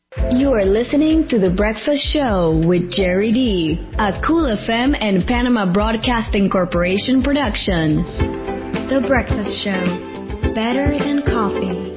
You are listening to The Breakfast Show with Jerry D, a Cool FM and Panama Broadcasting Corporation production. The Breakfast Show, better than coffee.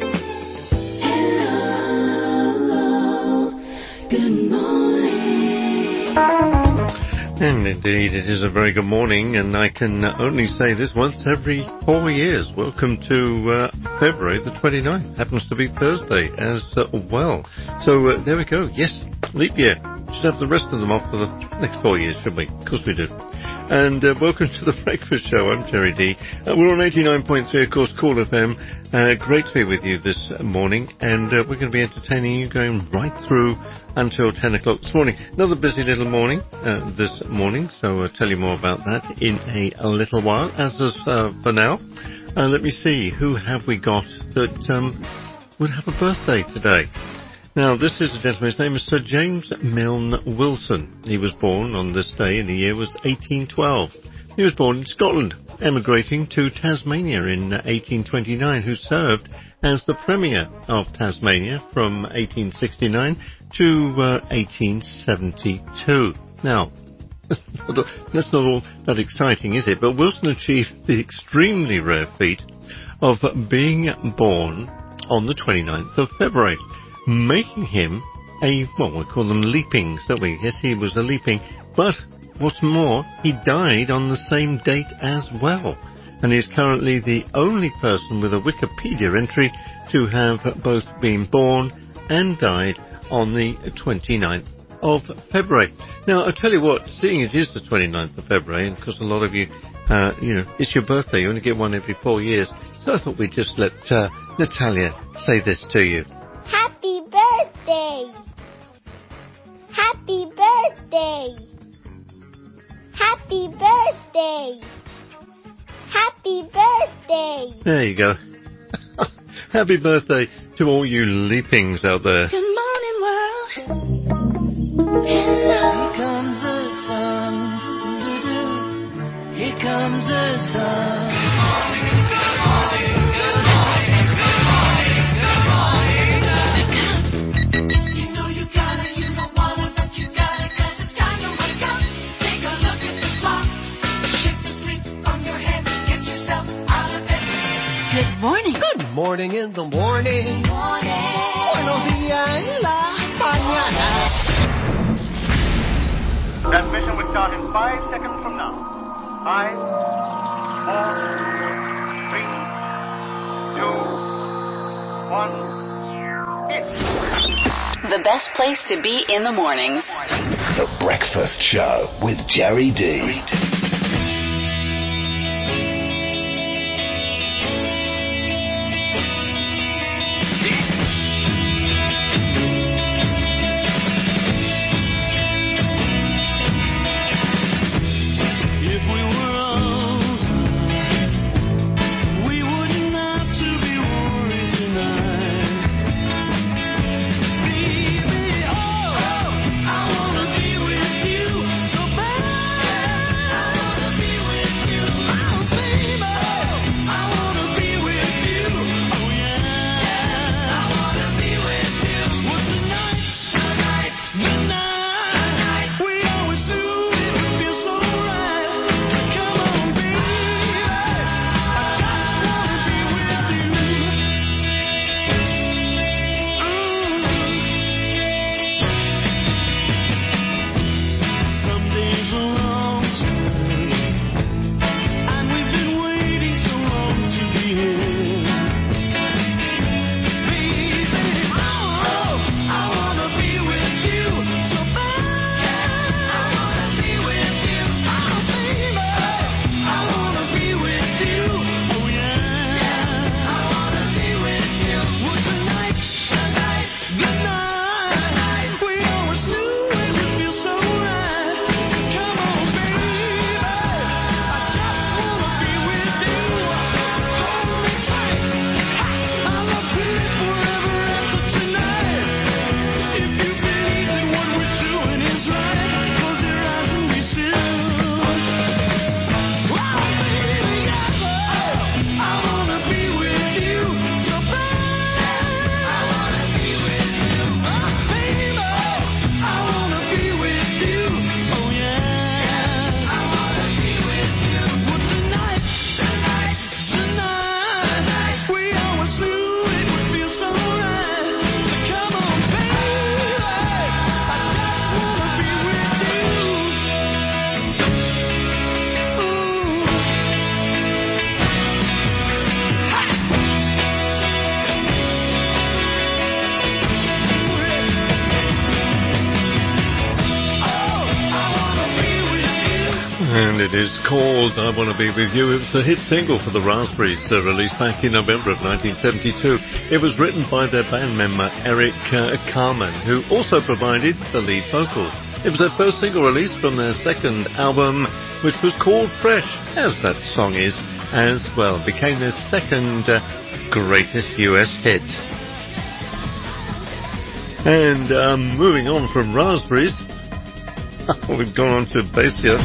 Hello, good morning. And indeed, it is a very good morning, and I can only say this once every 4 years. Welcome to February the 29th. Happens to be Thursday as well. So there we go. Yes, leap year. Should have the rest of them off for the next 4 years, should we? Of course we do. And welcome to the Breakfast Show. I'm Jerry D. We're on 89.3, of course, Cool FM. Great to be with you this morning, and we're going to be entertaining you going right through until 10 o'clock this morning. Another busy little morning this morning, so I'll tell you more about that in a little while. As for now, let me see, who have we got that would have a birthday today? Now, this is a gentleman, his name is Sir James Milne Wilson. He was born on this day, and the year was 1812. He was born in Scotland, emigrating to Tasmania in 1829, who served as the Premier of Tasmania from 1869 to 1872. Now, that's not all that exciting, is it? But Wilson achieved the extremely rare feat of being born on the 29th of February, making him we call them leapings, don't we? Yes, he was a leaping, but what's more, he died on the same date as well, and is currently the only person with a Wikipedia entry to have both been born and died on the 29th of February. Now, I'll tell you what, seeing it is the 29th of February, and because a lot of you, it's your birthday, you only get one every 4 years, so I thought we'd just let Natalia say this to you. Happy birthday! Happy birthday! Happy birthday! Happy birthday! There you go. Happy birthday to all you leapings out there. Good morning, world. Hello. Here comes the sun. Here comes the sun. Morning. Good morning in the morning. Buenos días en la mañana. Transmission will start in 5 seconds from now. 5, 4, 3, 2, 1, hit. The best place to be in the mornings. The Breakfast Show with Jerry D. I wanna be with you so bad. it is called I Want to Be With You. It was a hit single for the Raspberries, released back in November of 1972. It was written by their band member Eric Carmen, who also provided the lead vocals. It was their first single released from their second album, which was called Fresh, as that song is, as well. Became their second greatest US hit. And moving on from Raspberries, we've gone on to Basia.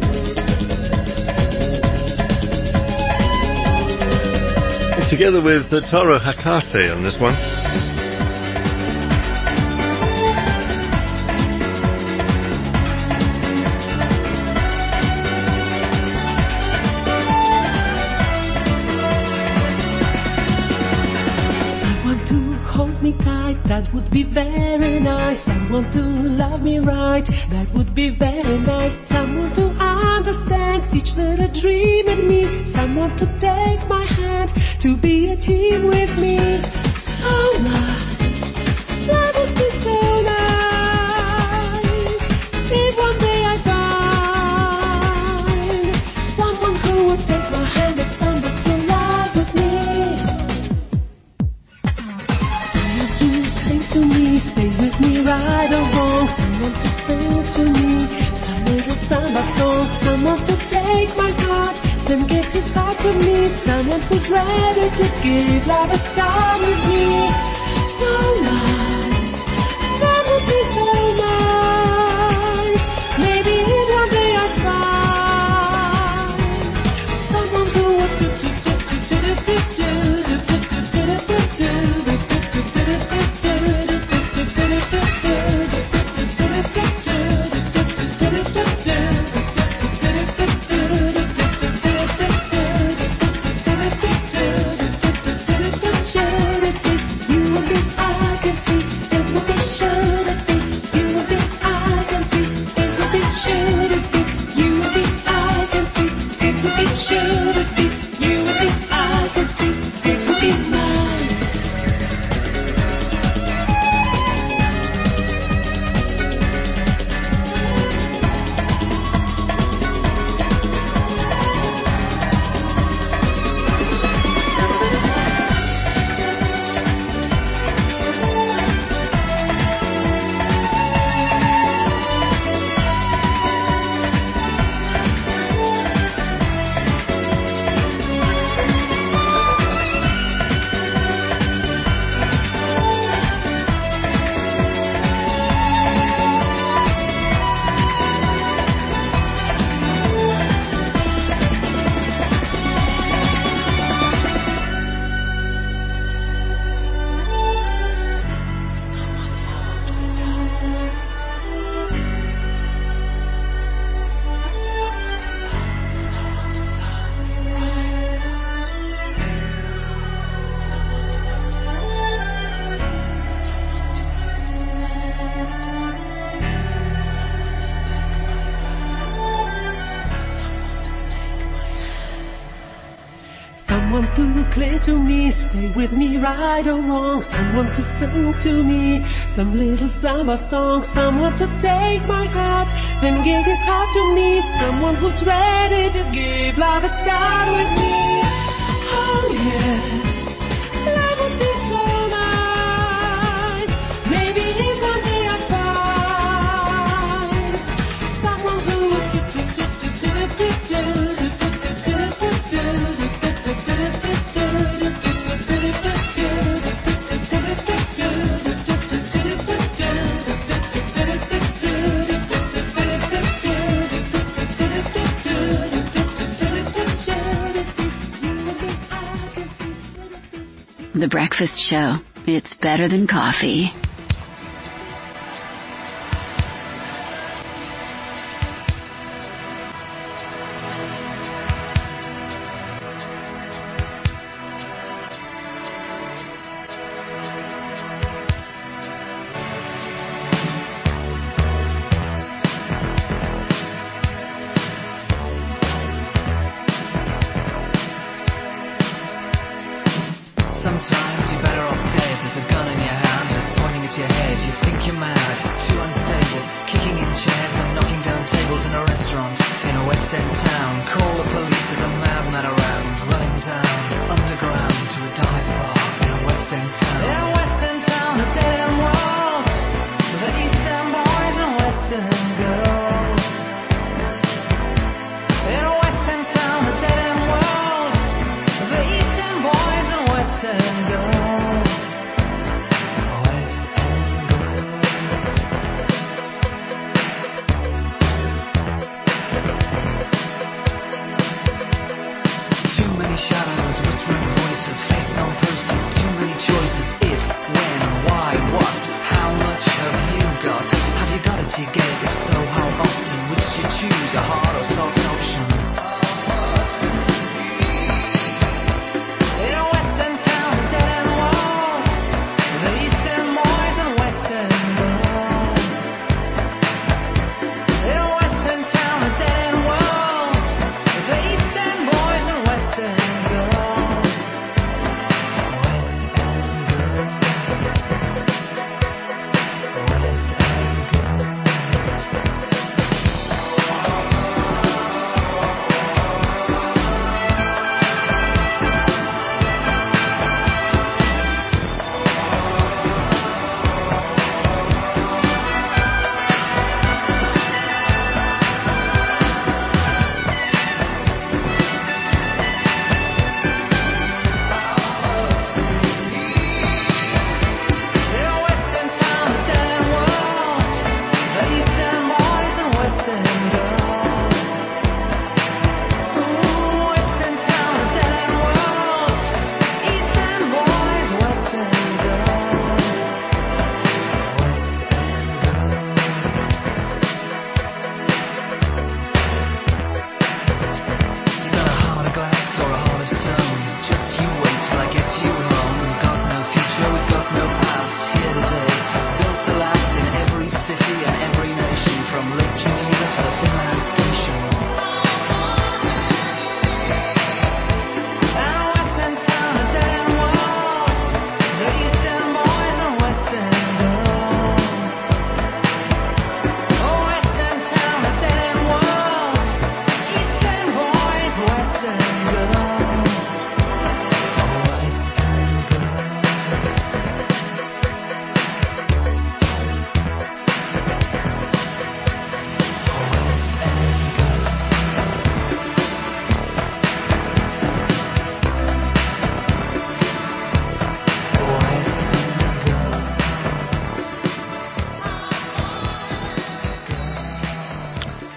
Together with Taro Hakase on this one. Someone to hold me tight, that would be very nice. Someone to love me right, that would be very nice. Someone to understand each little dream in me. Someone to take my hand, to be a team with me. So nice, that would be so nice. If one day I find someone who would take my hand and stumble through life with me. Someone to cling to me, stay with me right or wrong. Someone to sing to me some little samba song. Someone to take my heart, then give his heart to me. Someone who's ready to give love a start with me. So nice, that would be so nice. Maybe one day I'll find someone who would someone to cling to me, stay with me right or wrong. Someone to sing to me some little samba song. Someone to take my heart, then give his heart to me. Someone who's ready to give love a start with me. Oh yes, that would be so nice. Maybe if one day I find someone who would The Breakfast Show. It's better than coffee. Sometimes you're better off dead. There's a gun in your hand that's pointing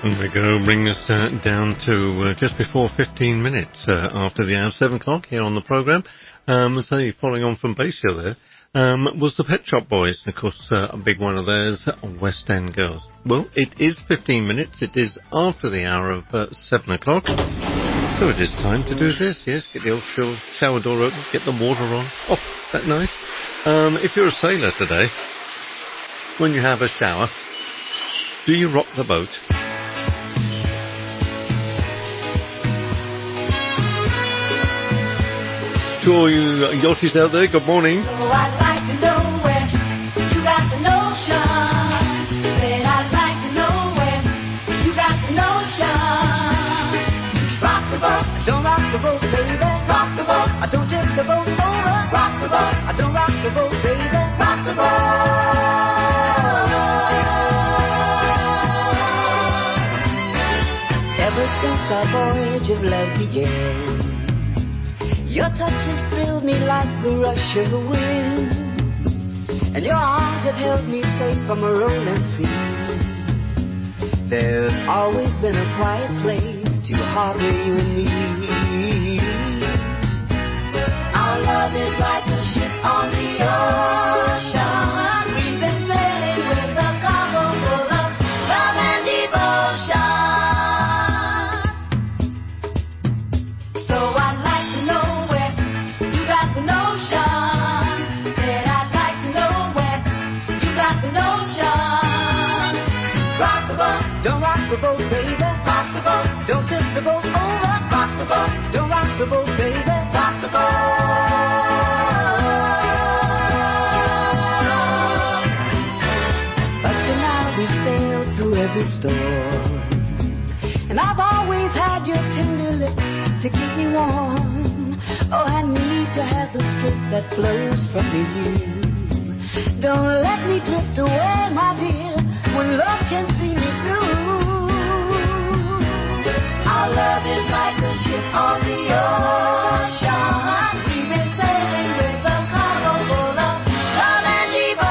And we go, bring us down to just before 15 minutes after the hour, 7 o'clock here on the programme. So following on from Basia there, was the Pet Shop Boys, and of course a big one of theirs, West End Girls. Well, it is 15 minutes, it is after the hour of 7 o'clock, so it is time to do this, yes, get the old shower door open, get the water on. Oh, is that nice? If you're a sailor today, when you have a shower, do you rock the boat? To all you yachties out there, good morning. So I'd like to know where you got the notion. Said I'd like to know where you got the notion. Rock the boat, don't rock the boat, baby. Rock the boat, I don't tip the boat over. Rock the boat, I don't rock the boat, baby. Rock the boat. Ever since our voyage of love began, your touch has thrilled me like the rush of the wind, and your arms have held me safe from a rolling sea. There's always been a quiet place to harbor you and me. Our love is like a ship on the ocean. We've been sailing with a cargo full of love and devotion. So I'd like to know the notion. Said I'd like to know where you got the notion. Rock the boat, don't rock the boat, baby. Rock the boat, don't tip the boat over. Rock the boat, don't rock the boat, baby. Rock the boat. But tonight we sail through every storm, and I've always had your tender lips to keep me warm. Oh, I need to have the strength that flows from you. Don't let me drift away, my dear, when love can see me through. Our love is like a ship on the ocean. We've been sailing with a cargo full of love and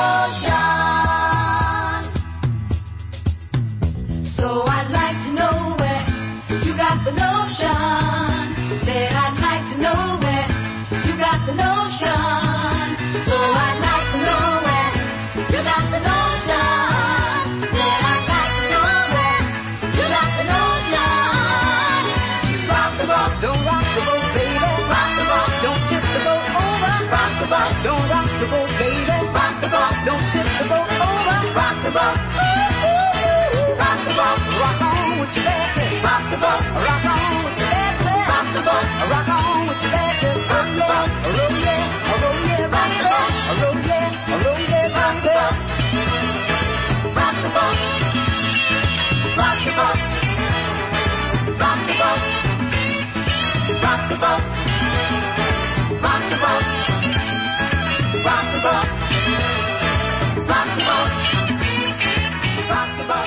devotion. So I'd like to know where you got the notion. Said I'd like to know where you got the notion. So I'd like to know where you got the notion. Said I'd like to know where you got the notion. Rock the boat, don't rock the boat, baby. Rock the boat, don't tip the boat over. Rock the boat, don't rock the boat, baby. Rock the boat, don't tip the boat over. Rock the boat, rock the boat, rock on with your baby. Rock the boat, rock on with your baby. Rock the boat, rock on with your baby. Rock the boat, roll yeah, roll yeah, rock the boat, roll yeah, roll yeah, rock the boat. Rock the boat, rock the boat, rock the boat, rock the boat, rock the boat, rock the boat, rock the boat, rock the boat.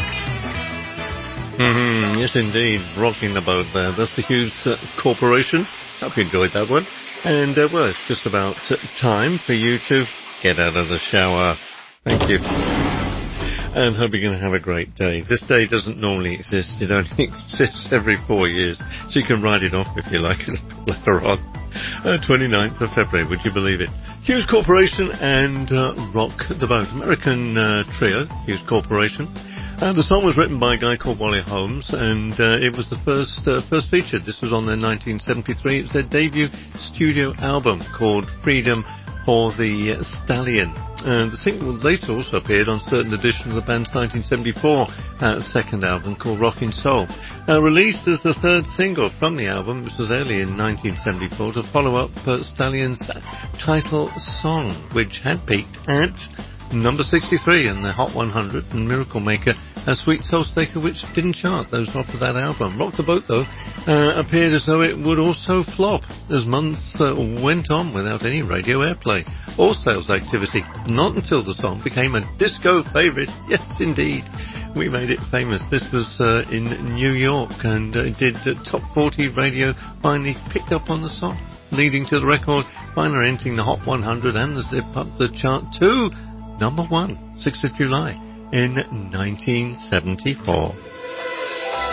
Yes, indeed, rocking the boat there. That's the Hughes Corporation. Hope you enjoyed that one. And, well, it's just about time for you to get out of the shower. Thank you. And hope you're going to have a great day. This day doesn't normally exist. It only exists every 4 years. So you can write it off if you like it later on. 29th of February, would you believe it? Hughes Corporation and Rock the Boat. American trio, Hughes Corporation. The song was written by a guy called Wally Holmes, and it was the first featured. This was on their 1973. It's their debut studio album called Freedom for the Stallion. The single later also appeared on certain editions of the band's 1974 second album called Rockin' Soul. Released as the third single from the album, which was early in 1974, to follow up Stallion's title song, which had peaked at number 63 in the Hot 100, and Miracle Maker, a Sweet Soul Staker, which didn't chart. Those off of that album. Rock the Boat, though, appeared as though it would also flop as months went on without any radio airplay or sales activity. Not until the song became a disco favourite. Yes, indeed. We made it famous. This was in New York, and it did top 40 radio, finally picked up on the song, leading to the record finally entering the Hot 100 and the Zip Up the chart to number 1, 6th of July in 1974.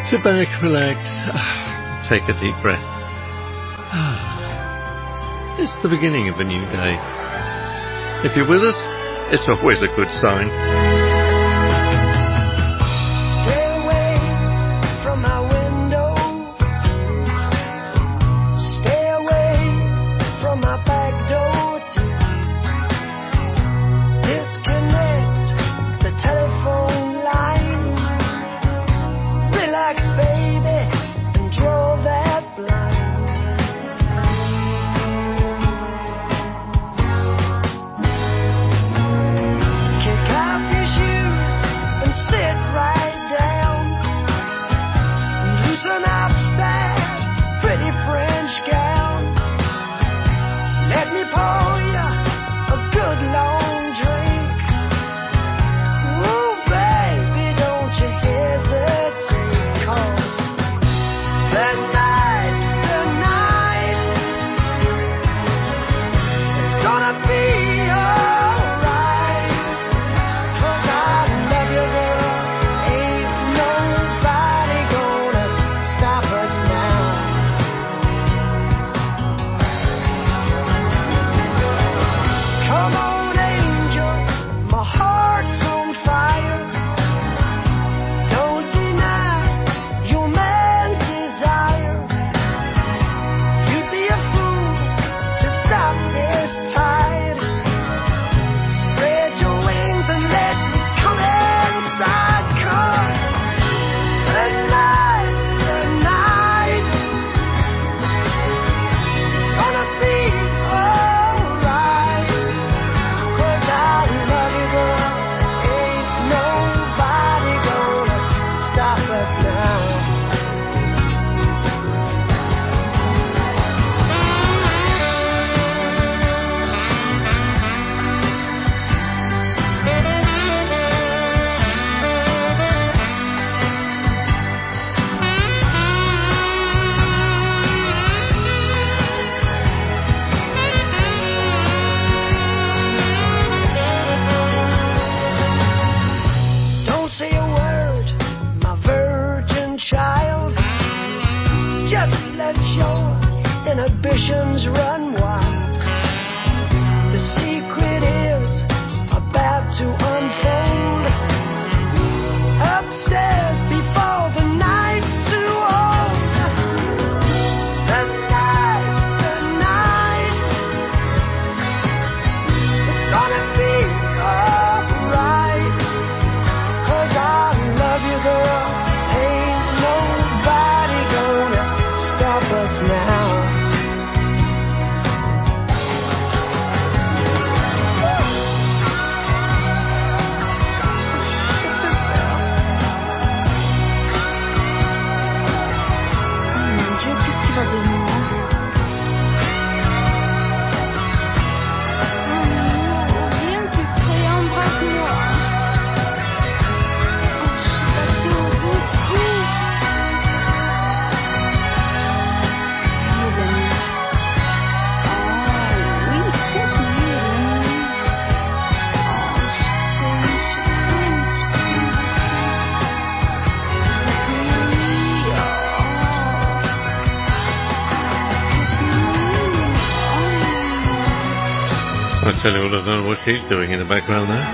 Sit back, relax, take a deep breath. It's the beginning of a new day. If you're with us, it's always a good sign. Stay away from my window. Stay away from my back door too. Disconnect the telephone line. Relax, baby, and draw that blind. Kick off your shoes and sit right down. Loosen up that pretty French gown. Let me pour you a good long drink. Ooh, baby, don't you hesitate, 'cause tonight's the night. It's gonna be alright, 'cause I love you, girl. Ain't nobody gonna stop us now. Come on, angel, my heart's on fire. Don't deny your man's desire. You'd be a fool to stop this tide. Spread your wings and let me come inside, 'cause tonight's the night. It's gonna be alright, 'cause I love you, girl. Ain't nobody gonna stop us now. Don't say a word, my virgin child. Just let your inhibitions run wild. The secret is about to unfold. Upstairs before the night's too old. Tonight's the night. It's gonna be alright, 'cause I love you, girl. Ain't nobody gonna stop us now. Mon Dieu, qu'est-ce qui va de moi? Viens, tu prie, embrasse-moi. Je t'adore beaucoup. Mes amis. Oui, cette nuit. Je t'aime, je t'aime, I tell you what, I don't know what she's doing in the background there.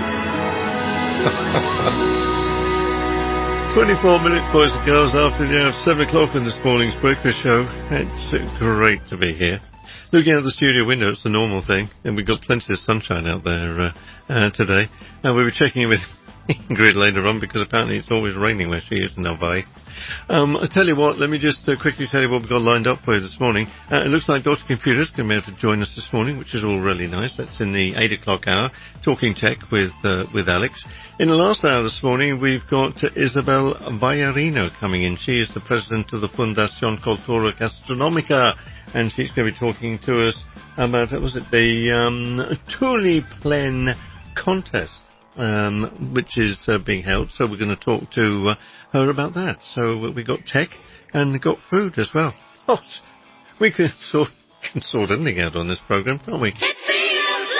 24 minutes, boys and girls, after the hour of 7 o'clock in this morning's breakfast show. It's great to be here. Looking out the studio window, it's the normal thing, and we've got plenty of sunshine out there today. And we were checking in with Ingrid later on, because apparently it's always raining where she is in Hawaii. I tell you what, let me just quickly tell you what we've got lined up for you this morning. It looks like Dr. Computer's going to be able to join us this morning, which is all really nice. That's in the 8 o'clock hour, talking tech with Alex. In the last hour this morning, we've got Isabel Vallarino coming in. She is the president of the Fundación Cultura Gastronómica, and she's going to be talking to us about, was it the Tuliplen contest, which is being held. So we're going to talk to her about that. So we got tech and got food as well. Oh, we can sort anything out on this program, can't we? It feels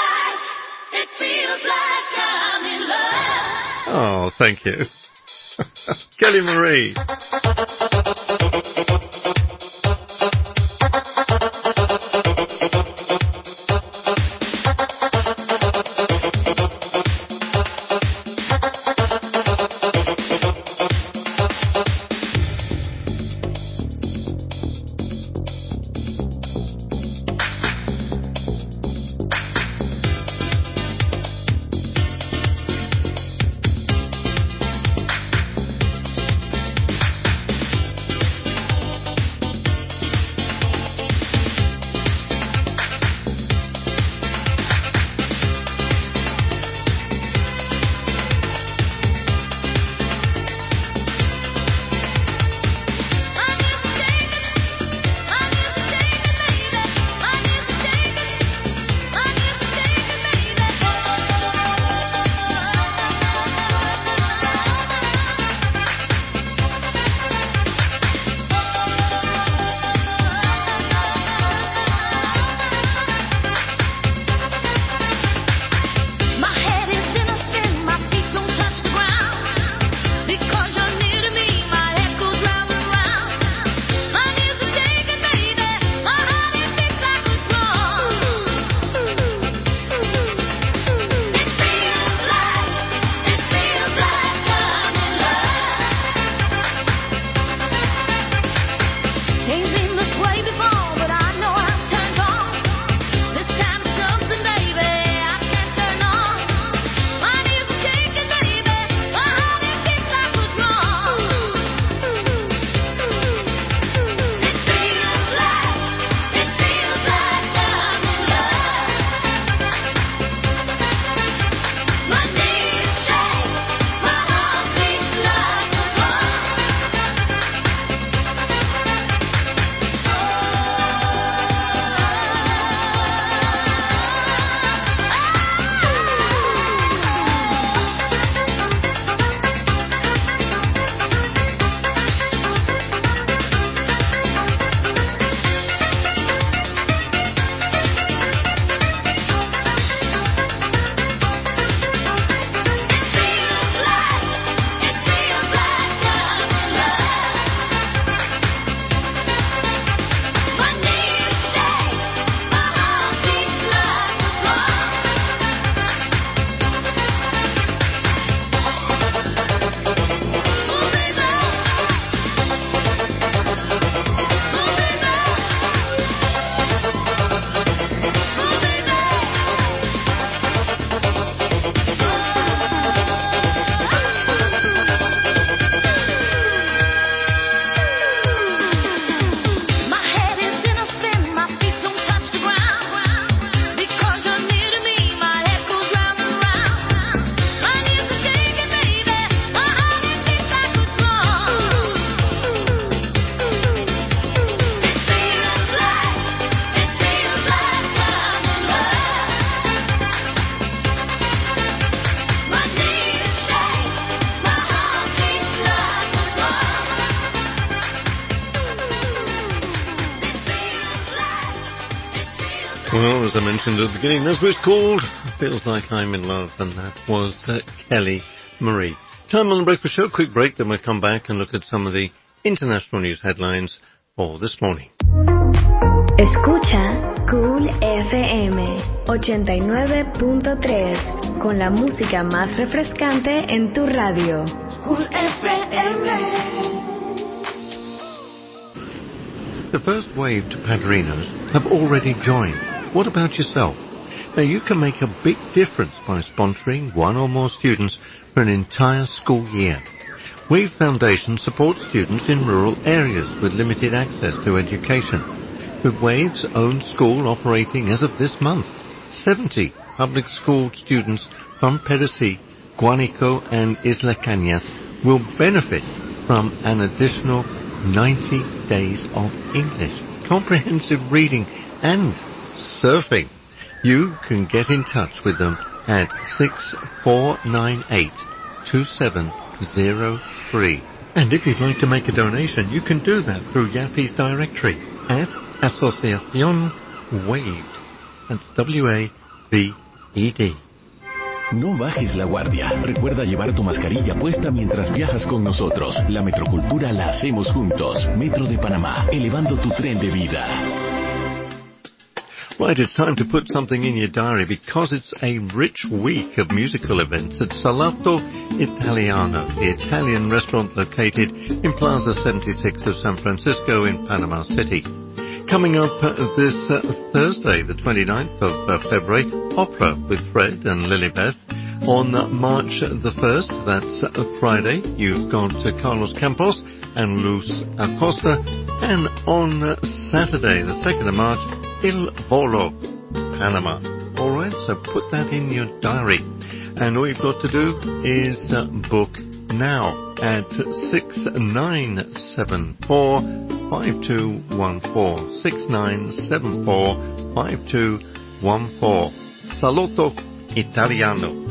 like I'm in love. Oh, thank you. Kelly Marie. Well, as I mentioned at the beginning, that's what it's called. Feels Like I'm in Love, and that was Kelly Marie. Time on the Breakfast Show. Quick break, then we'll come back and look at some of the international news headlines for this morning. Escucha Cool FM 89.3 con la música más refrescante en tu radio. Cool FM. The first wave to Padrinos have already joined. What about yourself? Now, you can make a big difference by sponsoring one or more students for an entire school year. Wave Foundation supports students in rural areas with limited access to education. With Wave's own school operating as of this month, 70 public school students from Pedasí, Guánico and Isla Cañas will benefit from an additional 90 days of English, comprehensive reading and surfing. You can get in touch with them at 6498-2703. And if you'd like to make a donation, you can do that through Yappy's directory at Asociación Waved. That's W-A-V-E-D. No bajes la guardia. Recuerda llevar tu mascarilla puesta mientras viajas con nosotros. La metrocultura la hacemos juntos. Metro de Panamá, elevando tu tren de vida. Right, it's time to put something in your diary because it's a rich week of musical events at Salotto Italiano, the Italian restaurant located in Plaza 76 of San Francisco in Panama City. Coming up this Thursday, the 29th of February, opera with Fred and Lilibeth. On March the 1st, that's Friday, you've got Carlos Campos and Luz Acosta. And on Saturday, the 2nd of March, Il Volo, Panama. All right, so put that in your diary. And all you've got to do is book now at 6974-5214. 6974-5214. Salotto Italiano.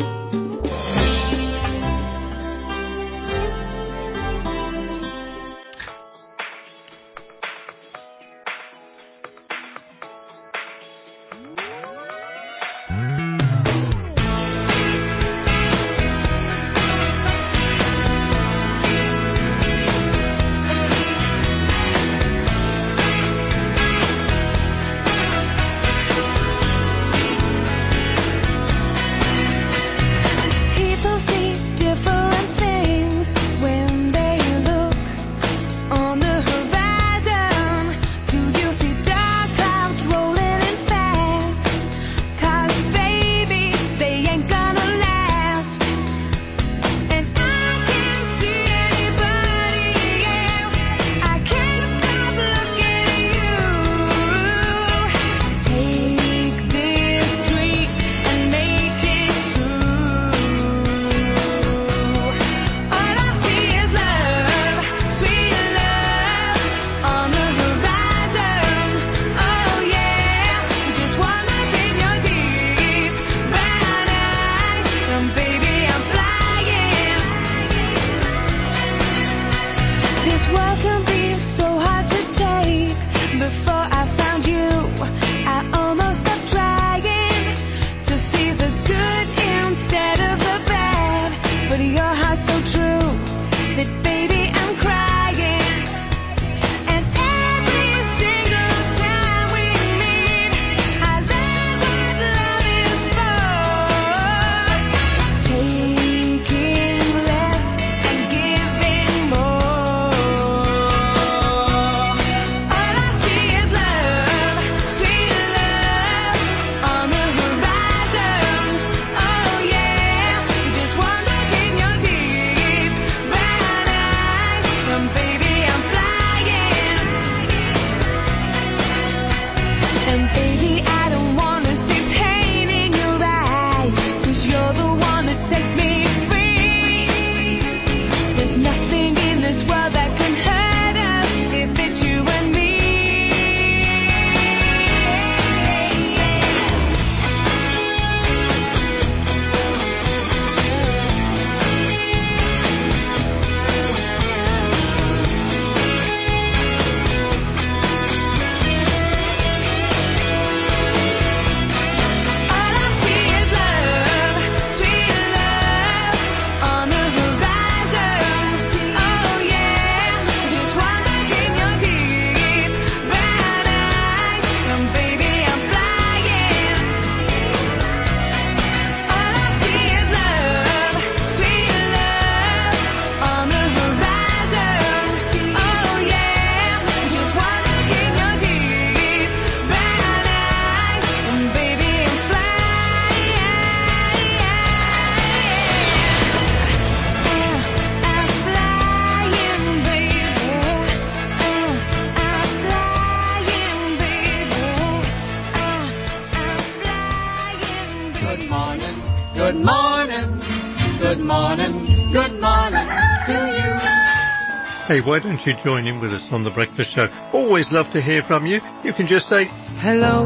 Hey, why don't you join in with us on The Breakfast Show? Always love to hear from you. You can just say, hello.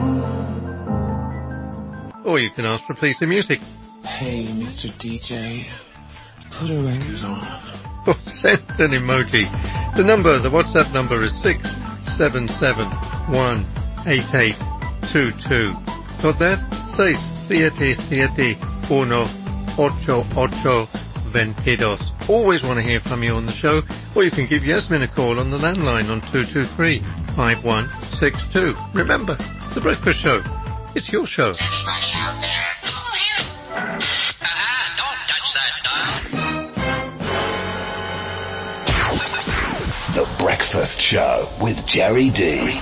Or you can ask for Please the Music. Hey, Mr. DJ, put a record on. Or send an emoji. The WhatsApp number is 67718822. Got that? 677-188-22. 888-22. Always want to hear from you on the show, or you can give Yasmin a call on the landline on 223-5162. Remember, The Breakfast Show. It's your show. Anybody out there? Don't touch that dial. The Breakfast Show with Jerry D.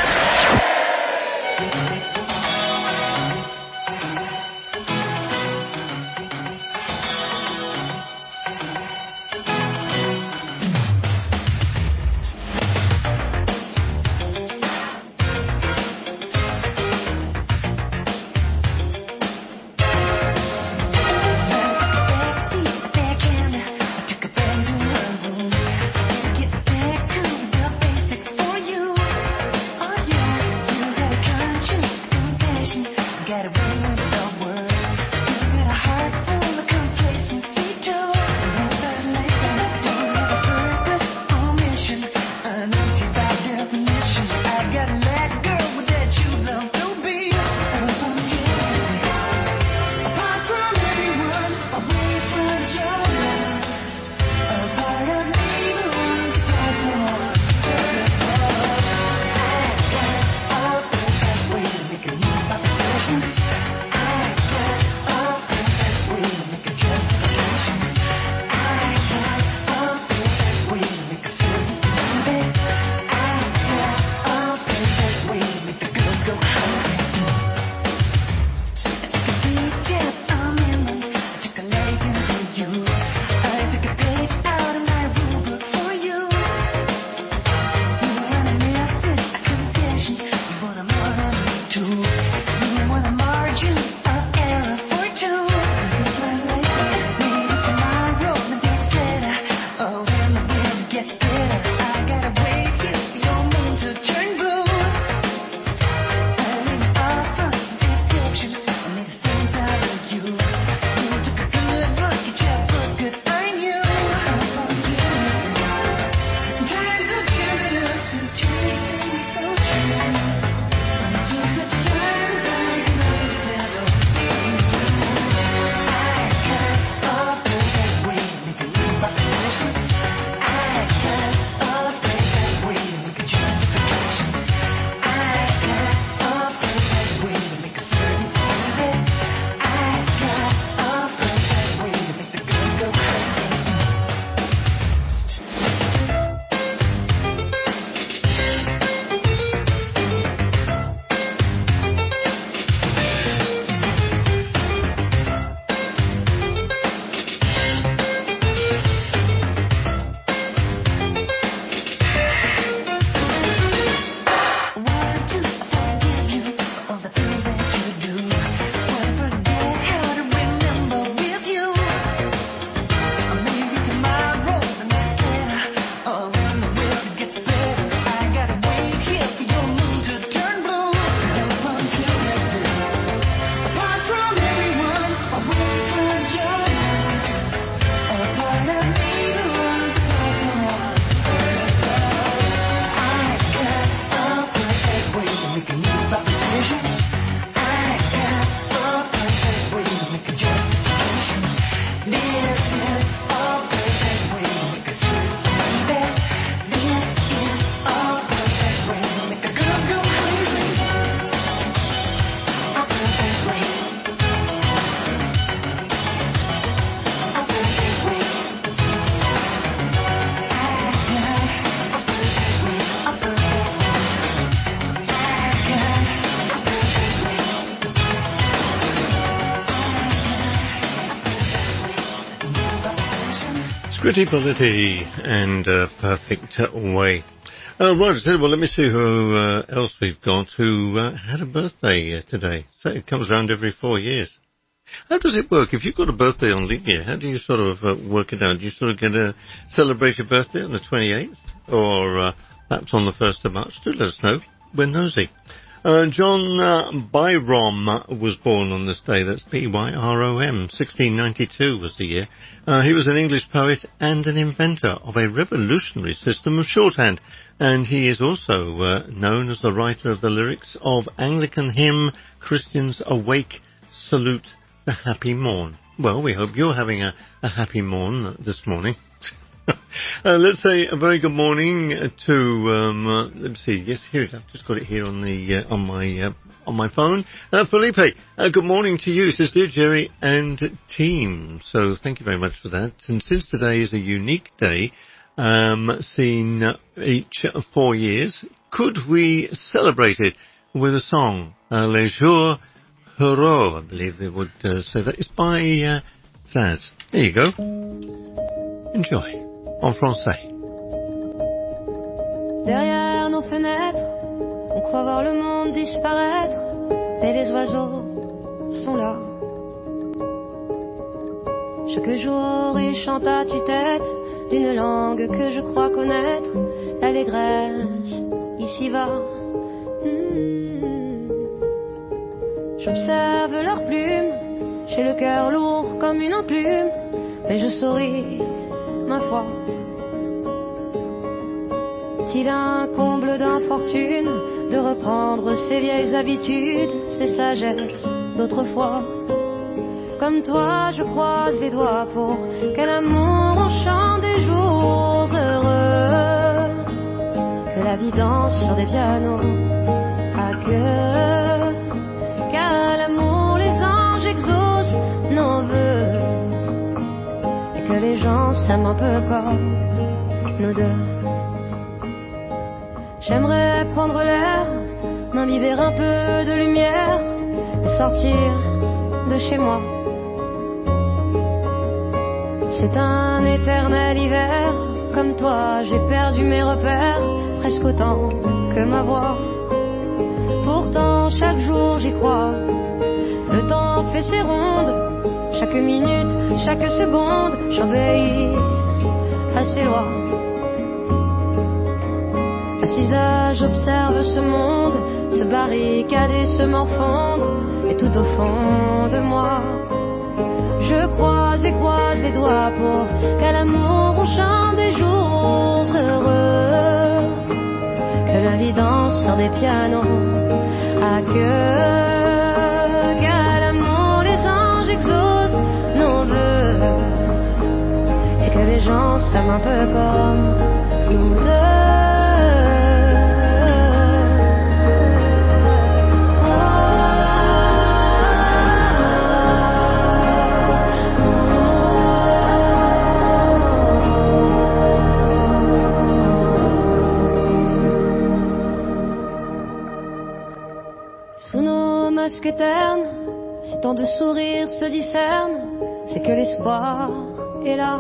Scrittability and Perfect Way. Right, well, let me see who else we've got who had a birthday today. So it comes around every 4 years. How does it work? If you've got a birthday on leap year, how do you sort of work it out? Do you sort of get to celebrate your birthday on the 28th? Or perhaps on the 1st of March? Do let us know. We're nosy. John Byrom was born on this day. That's B-Y-R-O-M. 1692 was the year. He was an English poet and an inventor of a revolutionary system of shorthand. And he is also known as the writer of the lyrics of Anglican hymn, Christians Awake, Salute the Happy Morn. Well, we hope you're having a happy morn this morning. Let's say a very good morning to, let's see, yes, here it is. I've just got it here on the, on my phone. Felipe, good morning to you, says dear Jerry and team. So thank you very much for that. And since today is a unique day, seen each 4 years, could we celebrate it with a song? Les Jours Heureux, I believe they would say that. It's by Zaz. There you go. Enjoy. En français. Derrière nos fenêtres, on croit voir le monde disparaître, mais les oiseaux sont là. Chaque jour, ils chantent à tue-tête d'une langue que je crois connaître, l'allégresse ici-va. J'observe leurs plumes, j'ai le cœur lourd comme une enclume, mais je souris, ma foi. Est-il un comble d'infortune de reprendre ses vieilles habitudes, ses sagesses d'autrefois? Comme toi, je croise les doigts pour que l'amour enchante des jours heureux, que la vie danse sur des pianos à queue, qu'à l'amour les anges exaucent nos vœux, et que les gens s'aiment un peu comme nous deux. J'aimerais prendre l'air, m'imbiber un peu de lumière et sortir de chez moi. C'est un éternel hiver, comme toi j'ai perdu mes repères, presque autant que ma voix. Pourtant chaque jour j'y crois, le temps fait ses rondes, chaque minute, chaque seconde, j'obéis à ses lois. Assise là, j'observe ce monde se barricader, se morfondre, et tout au fond de moi, je croise et croise les doigts pour qu'à l'amour on chante des jours heureux, que la vie danse sur des pianos à queue, qu'à l'amour les anges exaucent nos vœux, et que les gens s'aiment un peu comme nous deux. Masque terne, si tant de sourires se discernent, c'est que l'espoir est là.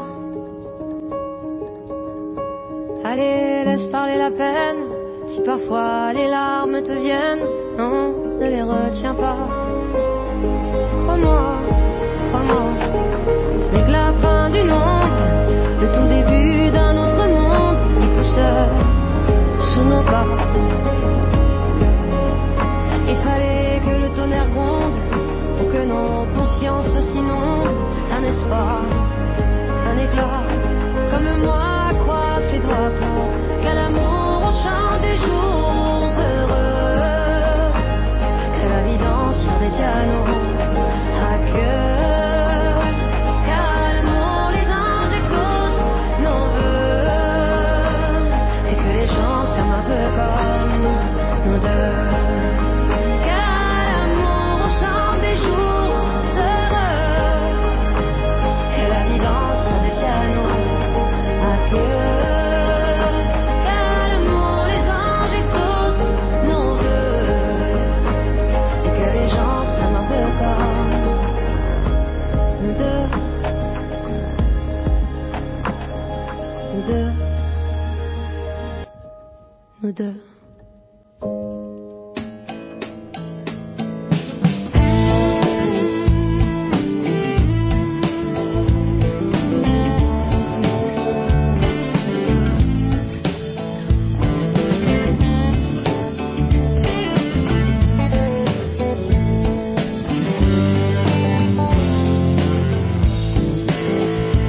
Allez, laisse parler la peine, si parfois les larmes te viennent, non, ne les retiens pas. Crois-moi, crois-moi, ce n'est que la fin d'une ombre, le tout début d'un autre monde qui pousse sous nos pas. Il fallait que le tonnerre gronde pour que nos consciences s'inondent d'un espoir, un éclat. Comme moi, croise les doigts pour qu'à l'amour on chante des jours heureux, que la vie danse sur des pianos à queue, qu'à l'amour les anges exaucent nos vœux, et que les gens s'aiment un peu comme nous deux. Nous deux.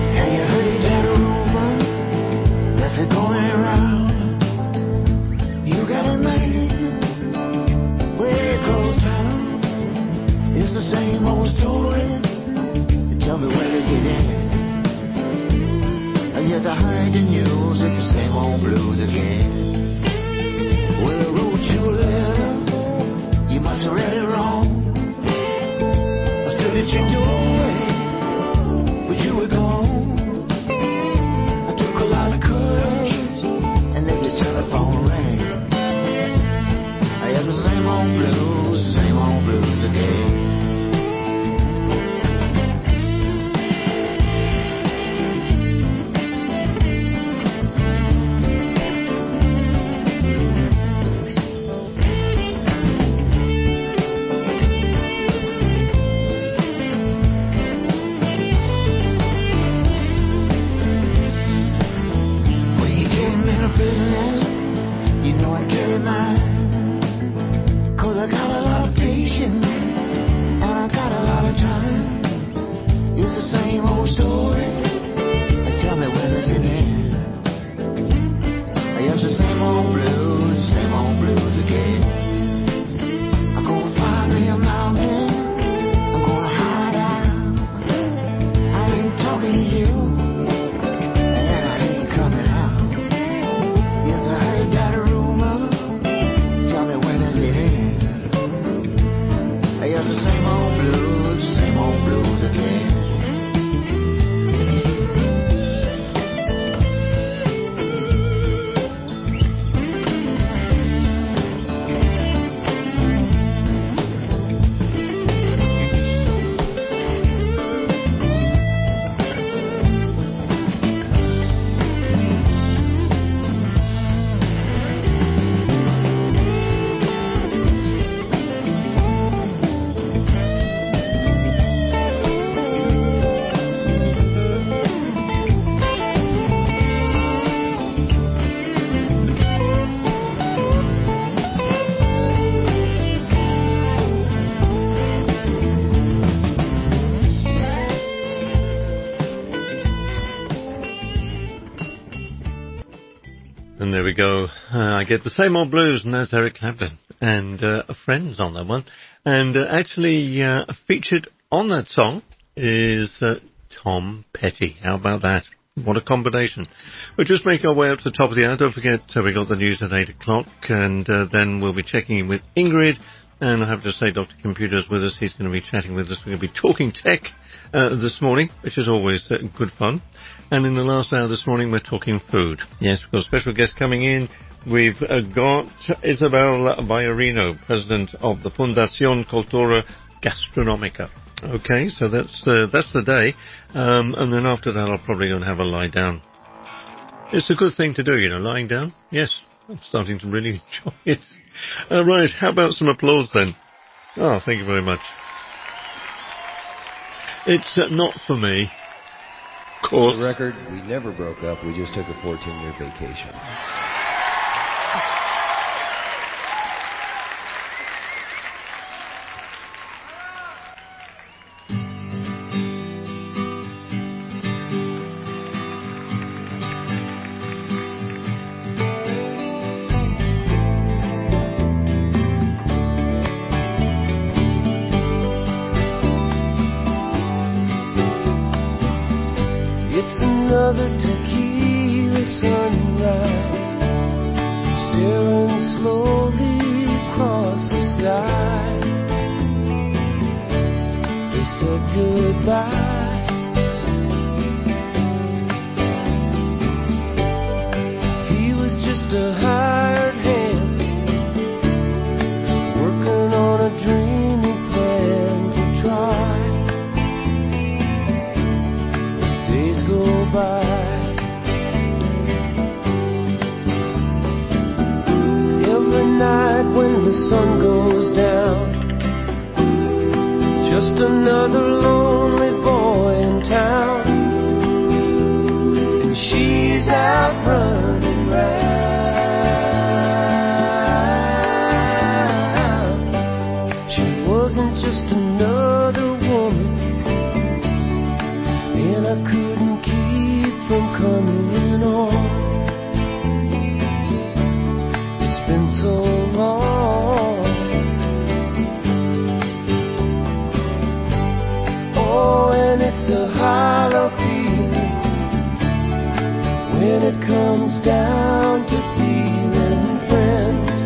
Going around, you And there we go. I get the same old blues, and that's Eric Clapton and Friends on that one. And actually featured on that song is Tom Petty. How about that? What a combination. We'll just make our way up to the top of the hour. Don't forget, we got the news at 8 o'clock, and then we'll be checking in with Ingrid. And I have to say, Dr. Computer's with us. He's going to be chatting with us. We're going to be talking tech this morning, which is always good fun. And in the last hour this morning, we're talking food. Yes, we've got a special guest coming in. We've got Isabel Bayarino, president of the Fundación Cultura Gastronomica. Okay, so that's the day. And then after that, I'll probably go and have a lie down. It's a good thing to do, you know, lying down. Yes, I'm starting to really enjoy it. Right, how about some applause then? Oh, thank you very much. It's not for me. Of course. For the record, we never broke up. We just took a 14-year vacation. Another tequila sunrise, staring slowly across the sky. They said goodbye. He was just a hired hand, working on a dreamy plan to try. Days go by. Every night when the sun goes down, just another lonely boy in town, and she's out running round. She wasn't just another woman, and I couldn't keep from coming on. It's been so long. Oh, and it's a hollow feeling when it comes down to feeling friends.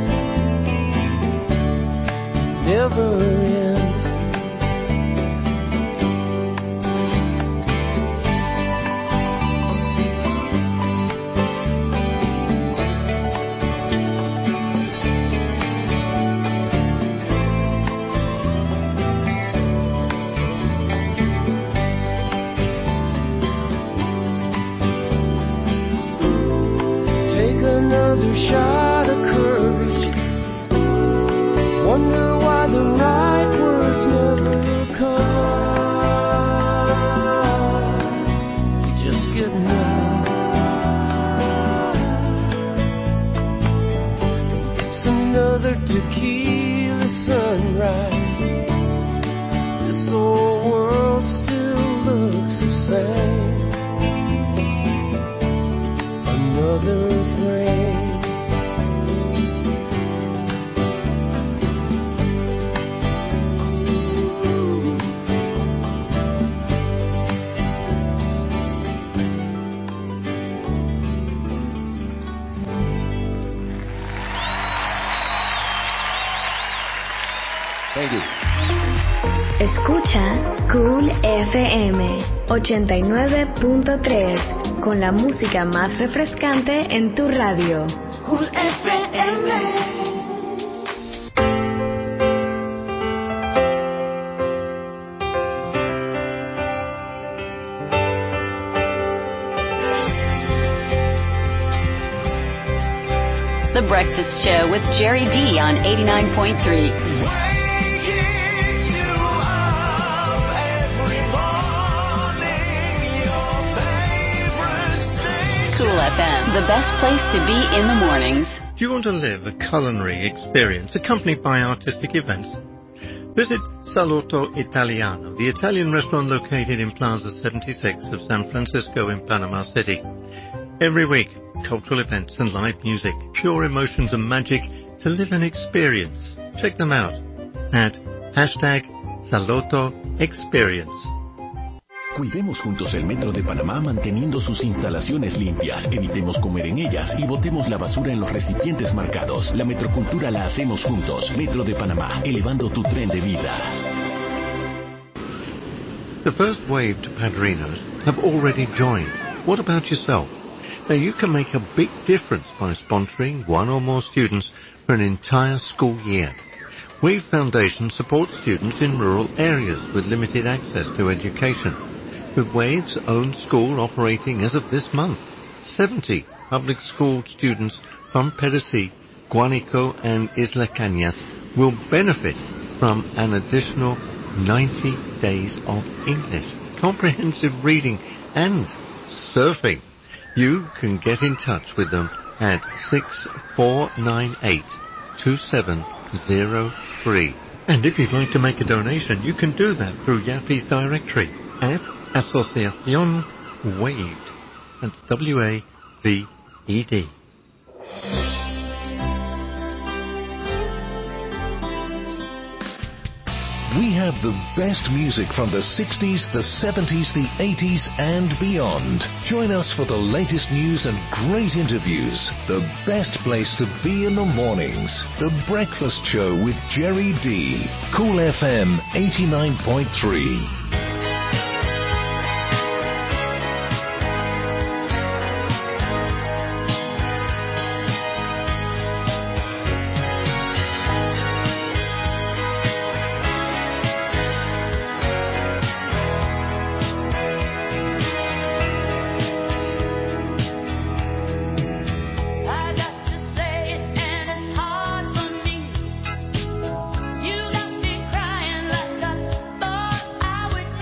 Never ends. Another shot of courage. Wonder why the right words never come. You just get numb. It's another tequila sunrise. This old world still looks the same. Another Escucha Cool FM 89.3 con la música más refrescante en tu radio. Cool FM. The Breakfast Show with Jerry D on 89.3. Cool FM, the best place to be in the mornings. Do you want to live a culinary experience accompanied by artistic events? Visit Salotto Italiano, the Italian restaurant located in Plaza 76 of San Francisco in Panama City. Every week, cultural events and live music, pure emotions and magic to live an experience. Check them out at #SalotoExperience. Cuidemos juntos el Metro de Panamá manteniendo sus instalaciones limpias. Evitemos comer en ellas y botemos la basura en los recipientes marcados. La metrocultura la hacemos juntos. Metro de Panamá, elevando tu tren de vida. The first wave to Padrinos have already joined. What about yourself? Now you can make a big difference by sponsoring one or more students for an entire school year. Wave Foundation supports students in rural areas with limited access to education. With Wave's own school operating as of this month, 70 public school students from Pedasí, Guánico and Isla Cañas will benefit from an additional 90 days of English, comprehensive reading and surfing. You can get in touch with them at 6498-2703. And if you'd like to make a donation, you can do that through Yappi's directory at Asociación Waved. That's WAVED. We have the best music from the 60s, the 70s, the 80s, and beyond. Join us for the latest news and great interviews. The best place to be in the mornings. The Breakfast Show with Jerry D. Cool FM 89.3. You got me crying like I thought I would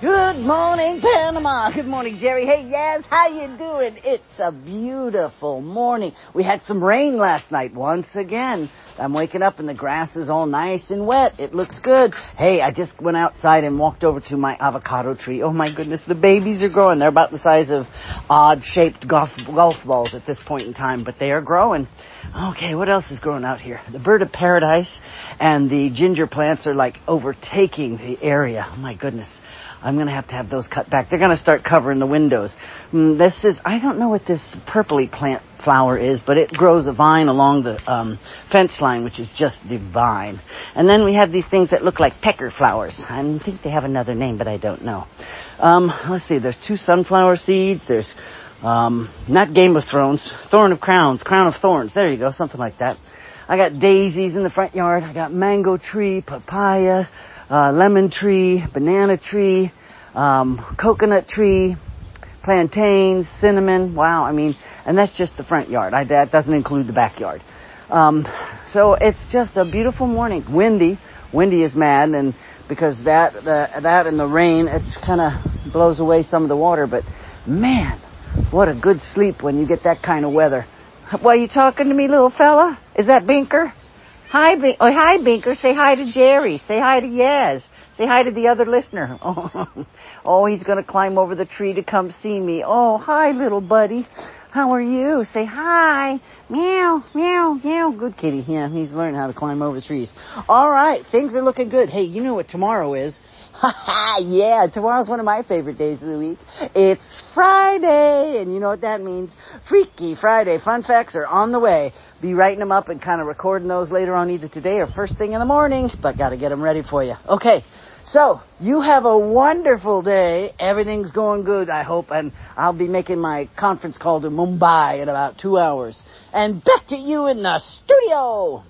Good morning, Panama. Good morning, Jerry. Hey, Yaz, how you doing? It's a beautiful morning. We had some rain last night once again. I'm waking up and the grass is all nice and wet. It looks good. Hey, I just went outside and walked over to my avocado tree. Oh, my goodness, the babies are growing. They're about the size of odd-shaped golf balls at this point in time, but they are growing. Okay, what else is growing out here? The bird of paradise and the ginger plants are like overtaking the area. Oh, my goodness. I'm going to have those cut back. They're going to start covering the windows. This is, I don't know what this purpley plant flower is, but it grows a vine along the fence line, which is just divine. And then we have these things that look like pecker flowers. I think they have another name, but I don't know. Let's see, there's 2 sunflower seeds. There's, not Game of Thrones, Thorn of Crowns, Crown of Thorns. There you go, something like that. I got daisies in the front yard. I got mango tree, papaya, lemon tree, banana tree, coconut tree, plantains, cinnamon. Wow, I mean, and that's just the front yard. That doesn't include the backyard. So it's just a beautiful morning. Windy is mad, and because that and the rain, it kind of blows away some of the water. But man, what a good sleep when you get that kind of weather. Why, you talking to me, little fella? Is that Binker? Hi, hi, Binker. Say hi to Jerry. Say hi to Yaz. Say hi to the other listener. Oh, he's going to climb over the tree to come see me. Oh, hi, little buddy. How are you? Say hi. Meow, meow, meow. Good kitty. Yeah, he's learning how to climb over trees. All right, things are looking good. Hey, you know what tomorrow is? Yeah, tomorrow's one of my favorite days of the week. It's Friday, and you know what that means. Freaky Friday. Fun facts are on the way. Be writing them up and kind of recording those later on either today or first thing in the morning, but got to get them ready for you. Okay, so you have a wonderful day. Everything's going good, I hope, and I'll be making my conference call to Mumbai in about 2 hours. And back to you in the studio.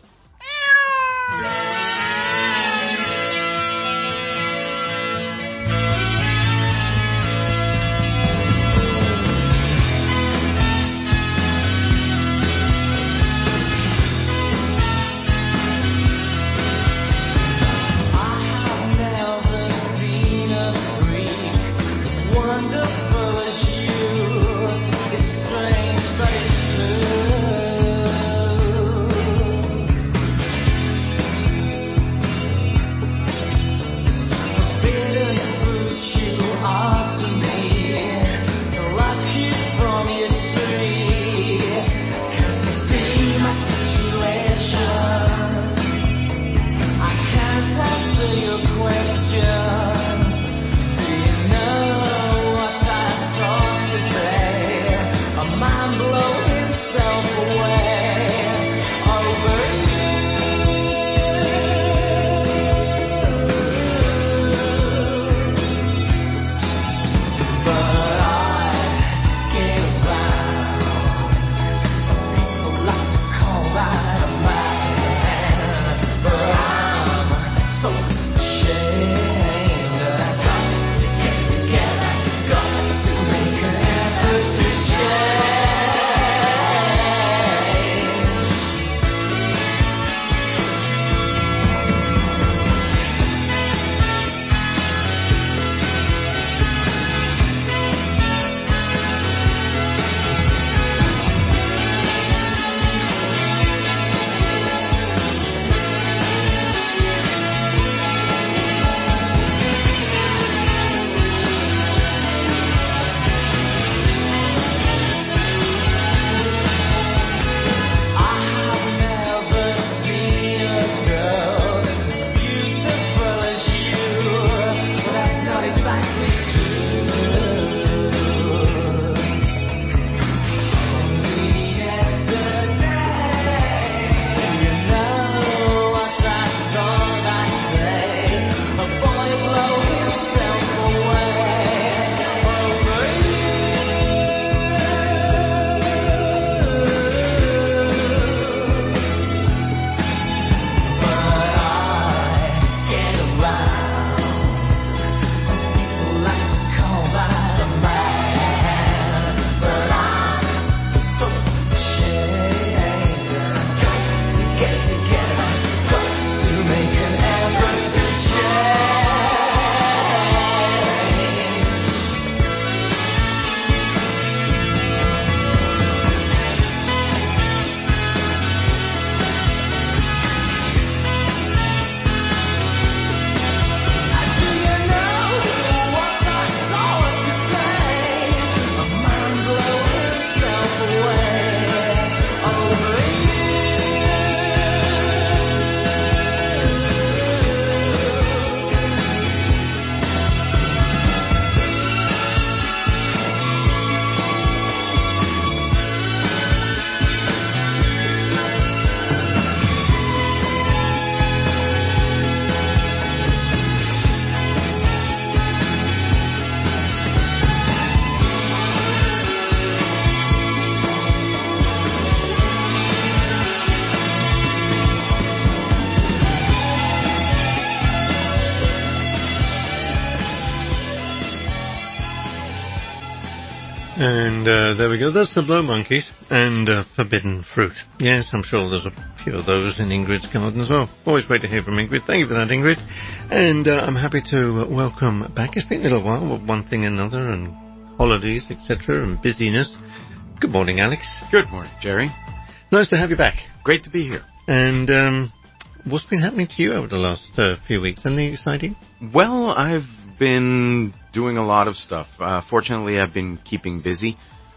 And there we go. That's the Blow Monkeys and Forbidden Fruit. Yes, I'm sure there's a few of those in Ingrid's garden as well. Always great to hear from Ingrid. Thank you for that, Ingrid. And I'm happy to welcome back. It's been a little while with one thing and another and holidays, etc. and busyness. Good morning, Alex. Good morning, Jerry. Nice to have you back. Great to be here. And what's been happening to you over the last few weeks? Anything exciting? Well, I've been doing a lot of stuff. Fortunately, I've been keeping busy.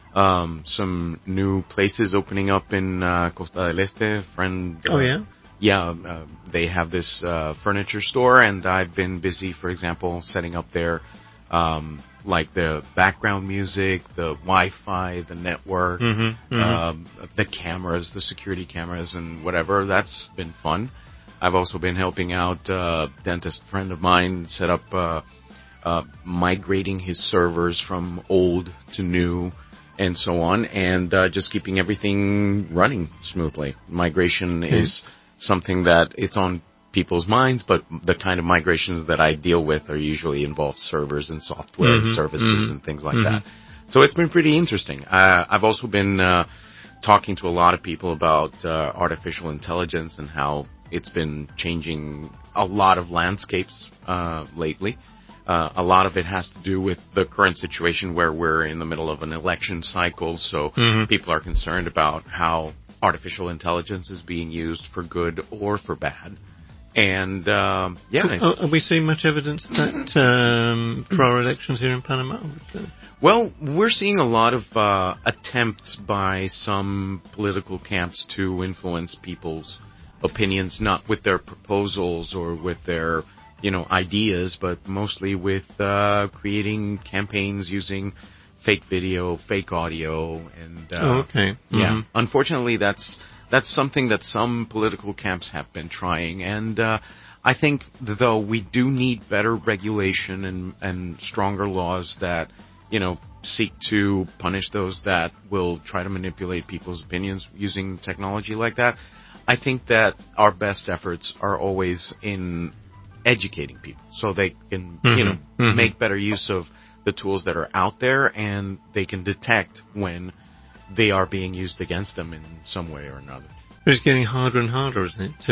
Some new places opening up in Costa del Este. Oh, yeah? Yeah, they have this furniture store, and I've been busy, for example, setting up their, like the background music, the Wi-Fi, the network, the cameras, the security cameras, and whatever. That's been fun. I've also been helping out a dentist friend of mine set up migrating his servers from old to new and so on, and just keeping everything running smoothly. Migration is something that it's on people's minds, but the kind of migrations that I deal with are usually involve servers and software and services and things like that. So it's been pretty interesting. I've also been talking to a lot of people about artificial intelligence and how it's been changing a lot of landscapes lately. A lot of it has to do with the current situation where we're in the middle of an election cycle, so people are concerned about how artificial intelligence is being used for good or for bad. And, yeah. Are we seeing much evidence that for our elections here in Panama? Well, we're seeing a lot of attempts by some political camps to influence people's opinions, not with their proposals or with their ideas, but mostly with creating campaigns using fake video, fake audio, and yeah. Unfortunately, that's something that some political camps have been trying, and I think though we do need better regulation and stronger laws that seek to punish those that will try to manipulate people's opinions using technology like that. I think that our best efforts are always in educating people so they can, make better use of the tools that are out there, and they can detect when they are being used against them in some way or another. It's getting harder and harder, isn't it,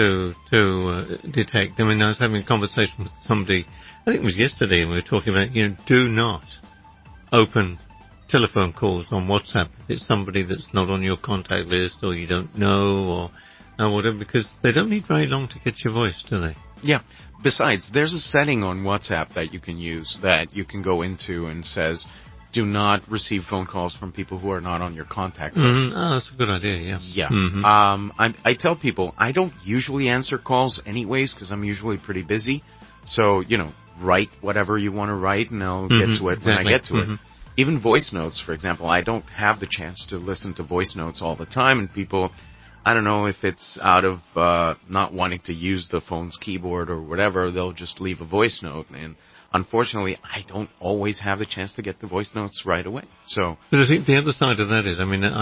to detect? I mean, I was having a conversation with somebody, I think it was yesterday, and we were talking about, do not open telephone calls on WhatsApp if it's somebody that's not on your contact list or you don't know or whatever, because they don't need very long to get your voice, do they? Yeah. Besides, there's a setting on WhatsApp that you can use that you can go into and says, do not receive phone calls from people who are not on your contact list. Oh, that's a good idea, yeah. Yeah. I tell people, I don't usually answer calls anyways because I'm usually pretty busy. So, write whatever you want to write and I'll get to it when I get to it. Even voice notes, for example, I don't have the chance to listen to voice notes all the time, and people, I don't know if it's out of not wanting to use the phone's keyboard or whatever, they'll just leave a voice note. And unfortunately, I don't always have the chance to get the voice notes right away. So, but I think the other side of that is, I mean,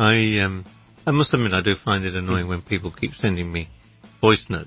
I must admit I do find it annoying when people keep sending me voice notes.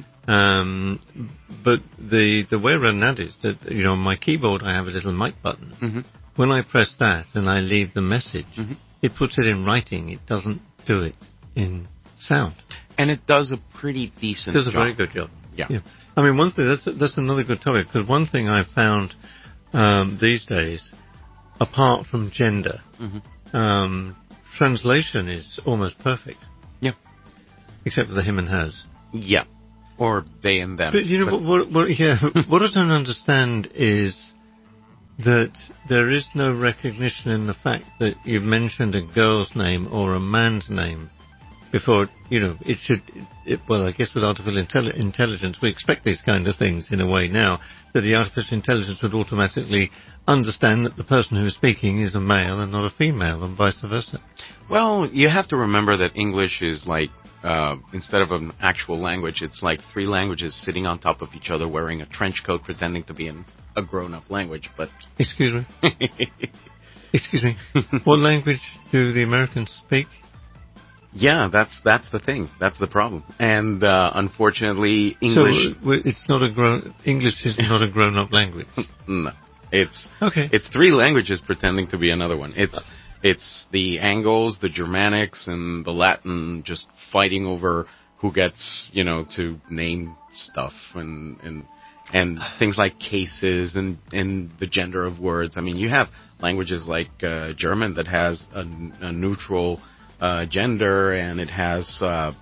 But the way around that is that, on my keyboard I have a little mic button. When I press that and I leave the message, it puts it in writing. It doesn't do it in sound. And it does a pretty decent job. It does a very good job. Yeah. I mean, one thing, that's another good topic, because one thing I've found these days, apart from gender, translation is almost perfect. Yeah. Except for the him and hers. Yeah. Or they and them. But what I don't understand is that there is no recognition in the fact that you've mentioned a girl's name or a man's name before, it should, well, I guess with artificial intelligence, we expect these kind of things in a way now, that the artificial intelligence would automatically understand that the person who is speaking is a male and not a female, and vice versa. Well, you have to remember that English is like, instead of an actual language, it's like 3 languages sitting on top of each other wearing a trench coat pretending to be a grown-up language, but... Excuse me? Excuse me? What language do the Americans speak? Yeah, that's the thing. That's the problem. And unfortunately, English... So English is not a grown-up language? No. It's okay. It's 3 languages pretending to be another one. It's the Angles, the Germanics, and the Latin just fighting over who gets, to name stuff and things like cases and the gender of words. I mean, you have languages like German that has a neutral gender, and it has,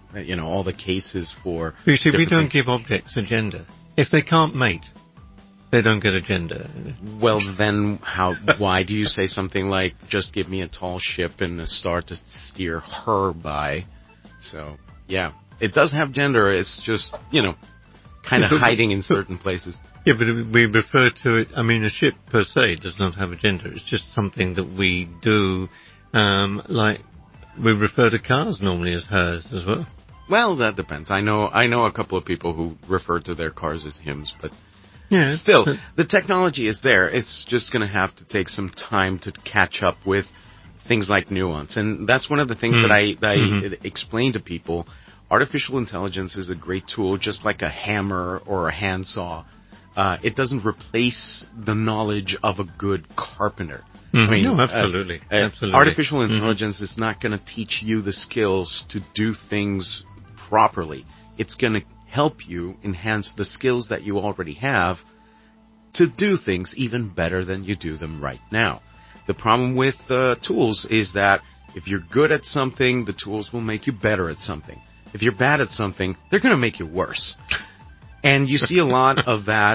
all the cases for. You see, we don't things. give objects a gender. If they can't mate, they don't get a gender. Well, then why do you say something like, just give me a tall ship and a star to steer her by? So, yeah, it does have gender. It's just, kind of hiding in certain places. Yeah, but we refer to it, a ship per se does not have a gender. It's just something that we do, like we refer to cars normally as hers as well. Well, that depends. I know a couple of people who refer to their cars as hims, but yeah, still, the technology is there. It's just going to have to take some time to catch up with things like nuance. And that's one of the things that I explain to people. Artificial intelligence is a great tool, just like a hammer or a handsaw. It doesn't replace the knowledge of a good carpenter. No, absolutely. Absolutely. Artificial intelligence is not going to teach you the skills to do things properly. It's going to help you enhance the skills that you already have to do things even better than you do them right now. The problem with tools is that if you're good at something, the tools will make you better at something. If you're bad at something, they're going to make you worse. And you see a lot of that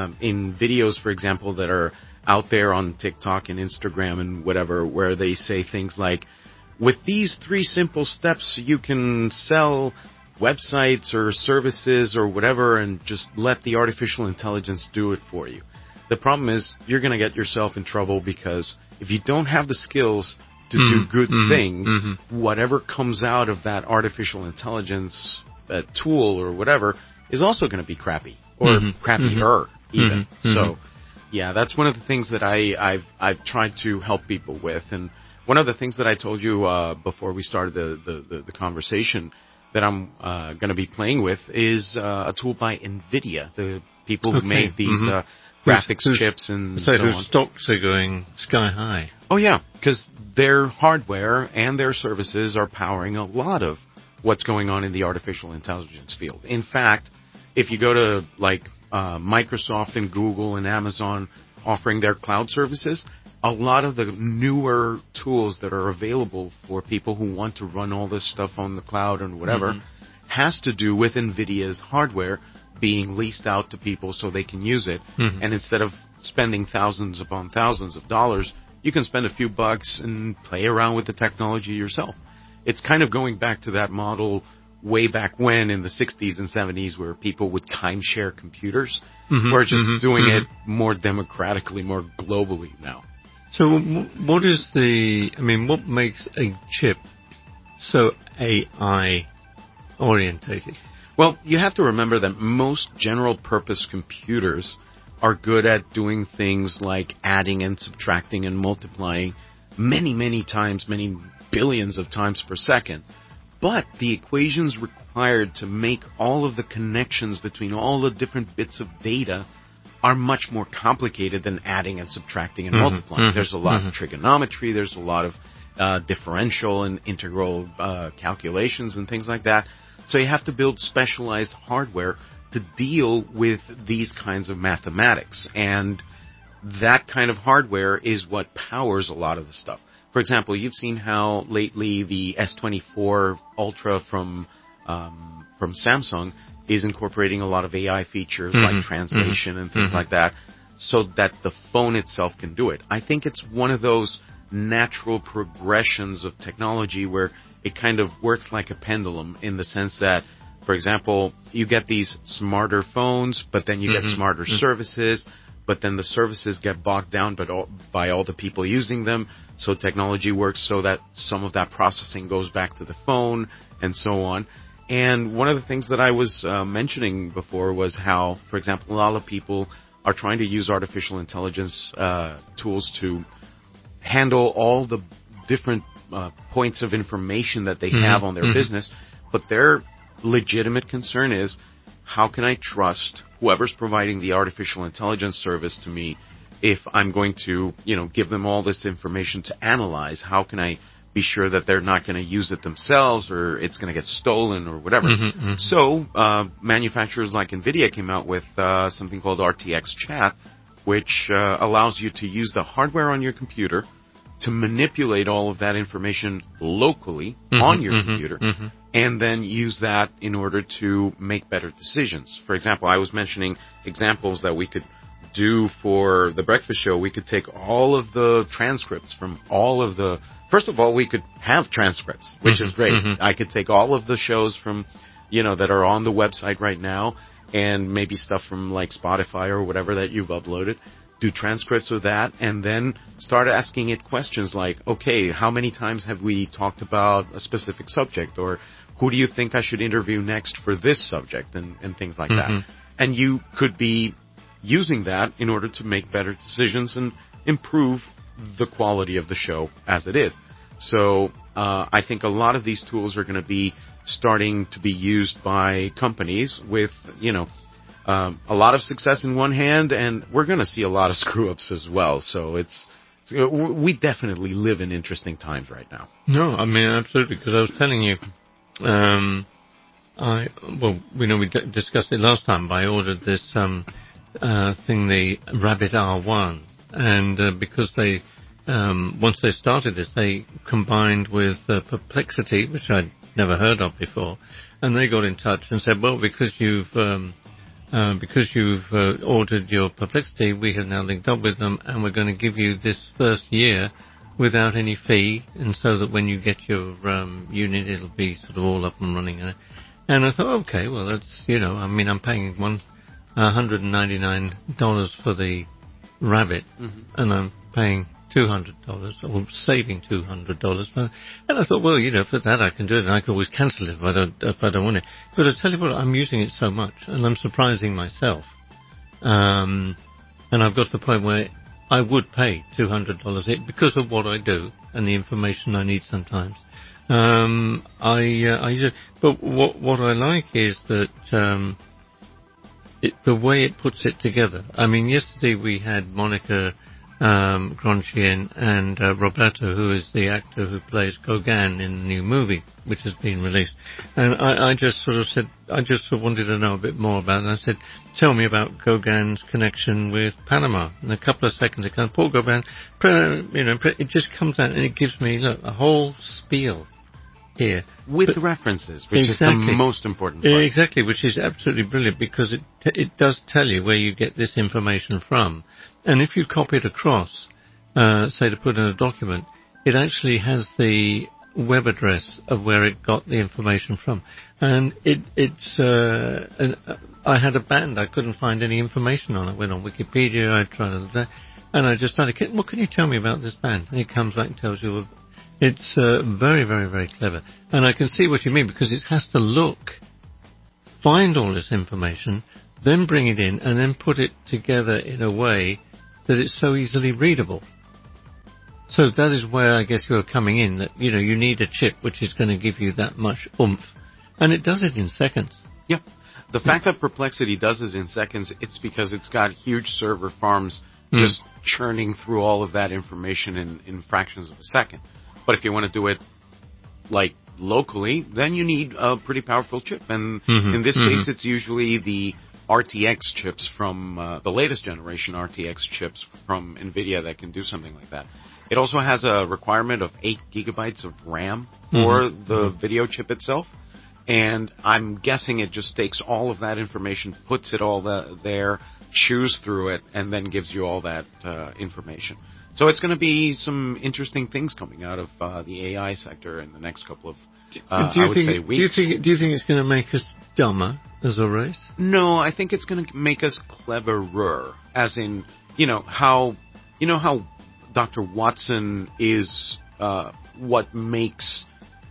in videos, for example, that are out there on TikTok and Instagram and whatever, where they say things like, with these 3 simple steps, you can sell websites or services or whatever and just let the artificial intelligence do it for you. The problem is you're going to get yourself in trouble because if you don't have the skills to do good things, whatever comes out of that artificial intelligence tool or whatever is also going to be crappy or crappier even. So, yeah, that's one of the things that I've tried to help people with. And one of the things that I told you before we started the conversation that I'm going to be playing with is a tool by NVIDIA, the people who made these graphics chips and so on. Whose stocks are going sky high. Oh, yeah, because their hardware and their services are powering a lot of what's going on in the artificial intelligence field. In fact, if you go to like Microsoft and Google and Amazon offering their cloud services, a lot of the newer tools that are available for people who want to run all this stuff on the cloud and whatever has to do with NVIDIA's hardware being leased out to people so they can use it. And instead of spending thousands upon thousands of dollars, you can spend a few bucks and play around with the technology yourself. It's kind of going back to that model way back when in the 60s and 70s where people would timeshare computers. We're just doing it more democratically, more globally now. So what makes a chip so AI orientated? Well, you have to remember that most general purpose computers are good at doing things like adding and subtracting and multiplying many, many times, many billions of times per second. But the equations required to make all of the connections between all the different bits of data are much more complicated than adding and subtracting and multiplying. There's a lot of trigonometry, there's a lot of differential and integral calculations and things like that. So you have to build specialized hardware to deal with these kinds of mathematics. And that kind of hardware is what powers a lot of the stuff. For example, you've seen how lately the S24 Ultra from Samsung is incorporating a lot of AI features like translation and things like that so that the phone itself can do it. I think it's one of those natural progressions of technology where it kind of works like a pendulum in the sense that, for example, you get these smarter phones, but then you get smarter services, but then the services get bogged down by all the people using them. So technology works so that some of that processing goes back to the phone and so on. And one of the things that I was mentioning before was how, for example, a lot of people are trying to use artificial intelligence tools to handle all the different points of information that they have on their business. But their legitimate concern is, how can I trust whoever's providing the artificial intelligence service to me if I'm going to, give them all this information to analyze, how can I be sure that they're not going to use it themselves or it's going to get stolen or whatever. So manufacturers like NVIDIA came out with something called RTX Chat, which allows you to use the hardware on your computer to manipulate all of that information locally on your computer, and then use that in order to make better decisions. For example, I was mentioning examples that we could do for the breakfast show. We could take all of the transcripts from all of the... First of all, we could have transcripts, which is great. I could take all of the shows from, that are on the website right now, and maybe stuff from like Spotify or whatever that you've uploaded, do transcripts of that, and then start asking it questions like, okay, how many times have we talked about a specific subject, or who do you think I should interview next for this subject, and things like that. And you could be using that in order to make better decisions and improve the quality of the show as it is. So I think a lot of these tools are going to be starting to be used by companies with, a lot of success in one hand, and we're going to see a lot of screw-ups as well. So we definitely live in interesting times right now. No, I mean, absolutely, because I was telling you, we discussed it last time, but I ordered this thing, the Rabbit R1, and because they, once they started this, they combined with Perplexity, which I'd never heard of before, and they got in touch and said, well, because you've ordered your Perplexity, we have now linked up with them, and we're going to give you this first year without any fee, and so that when you get your unit, it'll be sort of all up and running. And I thought, okay, well, that's, I'm paying $199 for the Rabbit, and I'm paying $200, or saving $200. And I thought, well, for that I can do it, and I can always cancel it if I don't want it. But I tell you what, I'm using it so much, and I'm surprising myself. And I've got to the point where I would pay $200 because of what I do and the information I need sometimes. I use it, but what I like is that the way it puts it together. I mean, yesterday we had Monica Gronchi and Roberto, who is the actor who plays Gauguin in the new movie, which has been released. And I just sort of said, I just wanted to know a bit more about it. And I said, tell me about Gauguin's connection with Panama. And a couple of seconds it comes, Paul Gauguin, it just comes out and it gives me, a whole spiel here. With references, which is the most important part. Exactly, which is absolutely brilliant, because it does tell you where you get this information from. And if you copy it across, say to put in a document, it actually has the web address of where it got the information from. And I had a band, I couldn't find any information on it. I went on Wikipedia, I tried that, and I just started, what can you tell me about this band? And it comes back and tells you. It's very, very, very clever. And I can see what you mean, because it has to find all this information, then bring it in, and then put it together in a way that it's so easily readable. So that is where I guess you're coming in, that, you need a chip which is going to give you that much oomph. And it does it in seconds. Yeah. The fact that Perplexity does it in seconds, it's because it's got huge server farms just churning through all of that information in fractions of a second. But if you want to do it like locally, then you need a pretty powerful chip. And in this case, it's usually the RTX chips from the latest generation RTX chips from NVIDIA that can do something like that. It also has a requirement of 8 gigabytes of RAM for the video chip itself. And I'm guessing it just takes all of that information, puts it all there, chews through it, and then gives you all that information. So it's going to be some interesting things coming out of the AI sector in the next couple of, weeks. Do you think it's going to make us dumber as a race? No, I think it's going to make us cleverer. As in, how Dr. Watson is what makes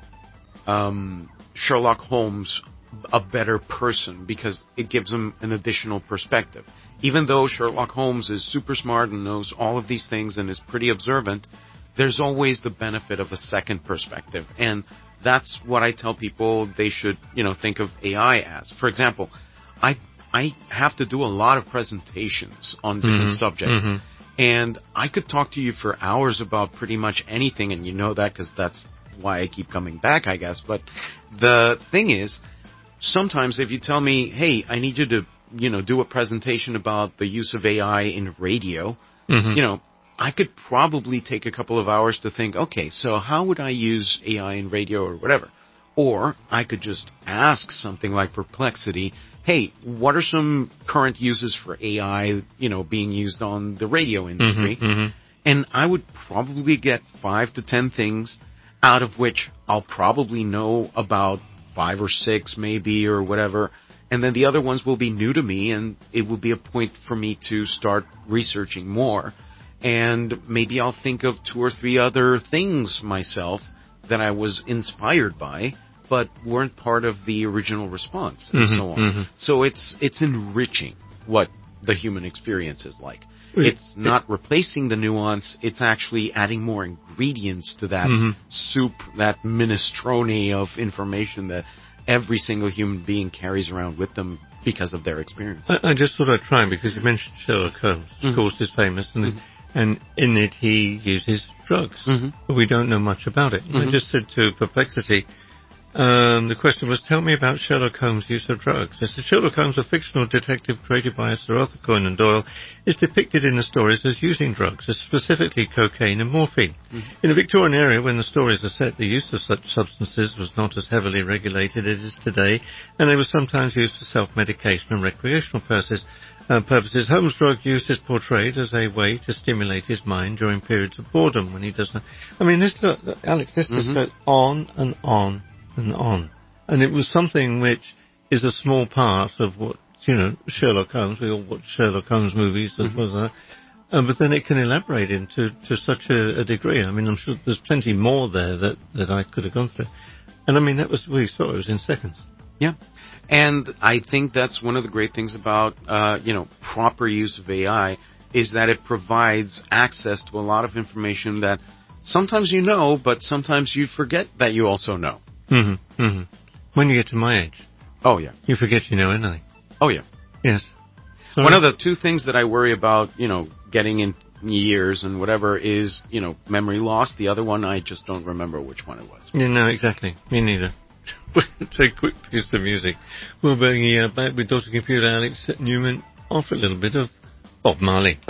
Sherlock Holmes a better person, because it gives him an additional perspective. Even though Sherlock Holmes is super smart and knows all of these things and is pretty observant, there's always the benefit of a second perspective. And that's what I tell people they should, think of AI as. For example, I have to do a lot of presentations on different subjects. And I could talk to you for hours about pretty much anything, and you know that because that's why I keep coming back, I guess. But the thing is, sometimes if you tell me, hey, I need you to, do a presentation about the use of AI in radio, I could probably take a couple of hours to think, okay, so how would I use AI in radio or whatever? Or I could just ask something like Perplexity, hey, what are some current uses for AI, being used on the radio industry? And I would probably get 5 to 10 things, out of which I'll probably know about 5 or 6 maybe or whatever. And then the other ones will be new to me, and it will be a point for me to start researching more. And maybe I'll think of 2 or 3 other things myself that I was inspired by, but weren't part of the original response, and so on. So it's enriching what the human experience is like. It's not replacing the nuance, it's actually adding more ingredients to that soup, that minestrone of information that every single human being carries around with them because of their experience. I just thought I'd try, because you mentioned Sherlock Holmes, of course, is famous, and in it he uses drugs. But we don't know much about it. I just said to Perplexity, the question was, tell me about Sherlock Holmes' use of drugs. I said, Sherlock Holmes, a fictional detective created by Sir Arthur Conan Doyle, is depicted in the stories as using drugs, specifically cocaine and morphine. In the Victorian era, when the stories are set, the use of such substances was not as heavily regulated as it is today, and they were sometimes used for self-medication and recreational purposes. Holmes' drug use is portrayed as a way to stimulate his mind during periods of boredom when he doesn't. I mean, Alex, this just goes on and on and on. And it was something which is a small part of what, Sherlock Holmes, we all watch Sherlock Holmes movies, but then it can elaborate into such a degree. I mean, I'm sure there's plenty more there that I could have gone through. And I mean, that was, we saw it was in seconds. Yeah. And I think that's one of the great things about, proper use of AI is that it provides access to a lot of information that sometimes you know, but sometimes you forget that you also know. When you get to my age. Oh, yeah. You forget you know anything. Oh, yeah. Yes. Sorry. One of the 2 things that I worry about, getting in years and whatever is, memory loss. The other one, I just don't remember which one it was. Yeah, no, exactly. Me neither. Take a quick piece of music. We'll be back with Dr. Computer Alex Newman after a little bit of Bob Marley.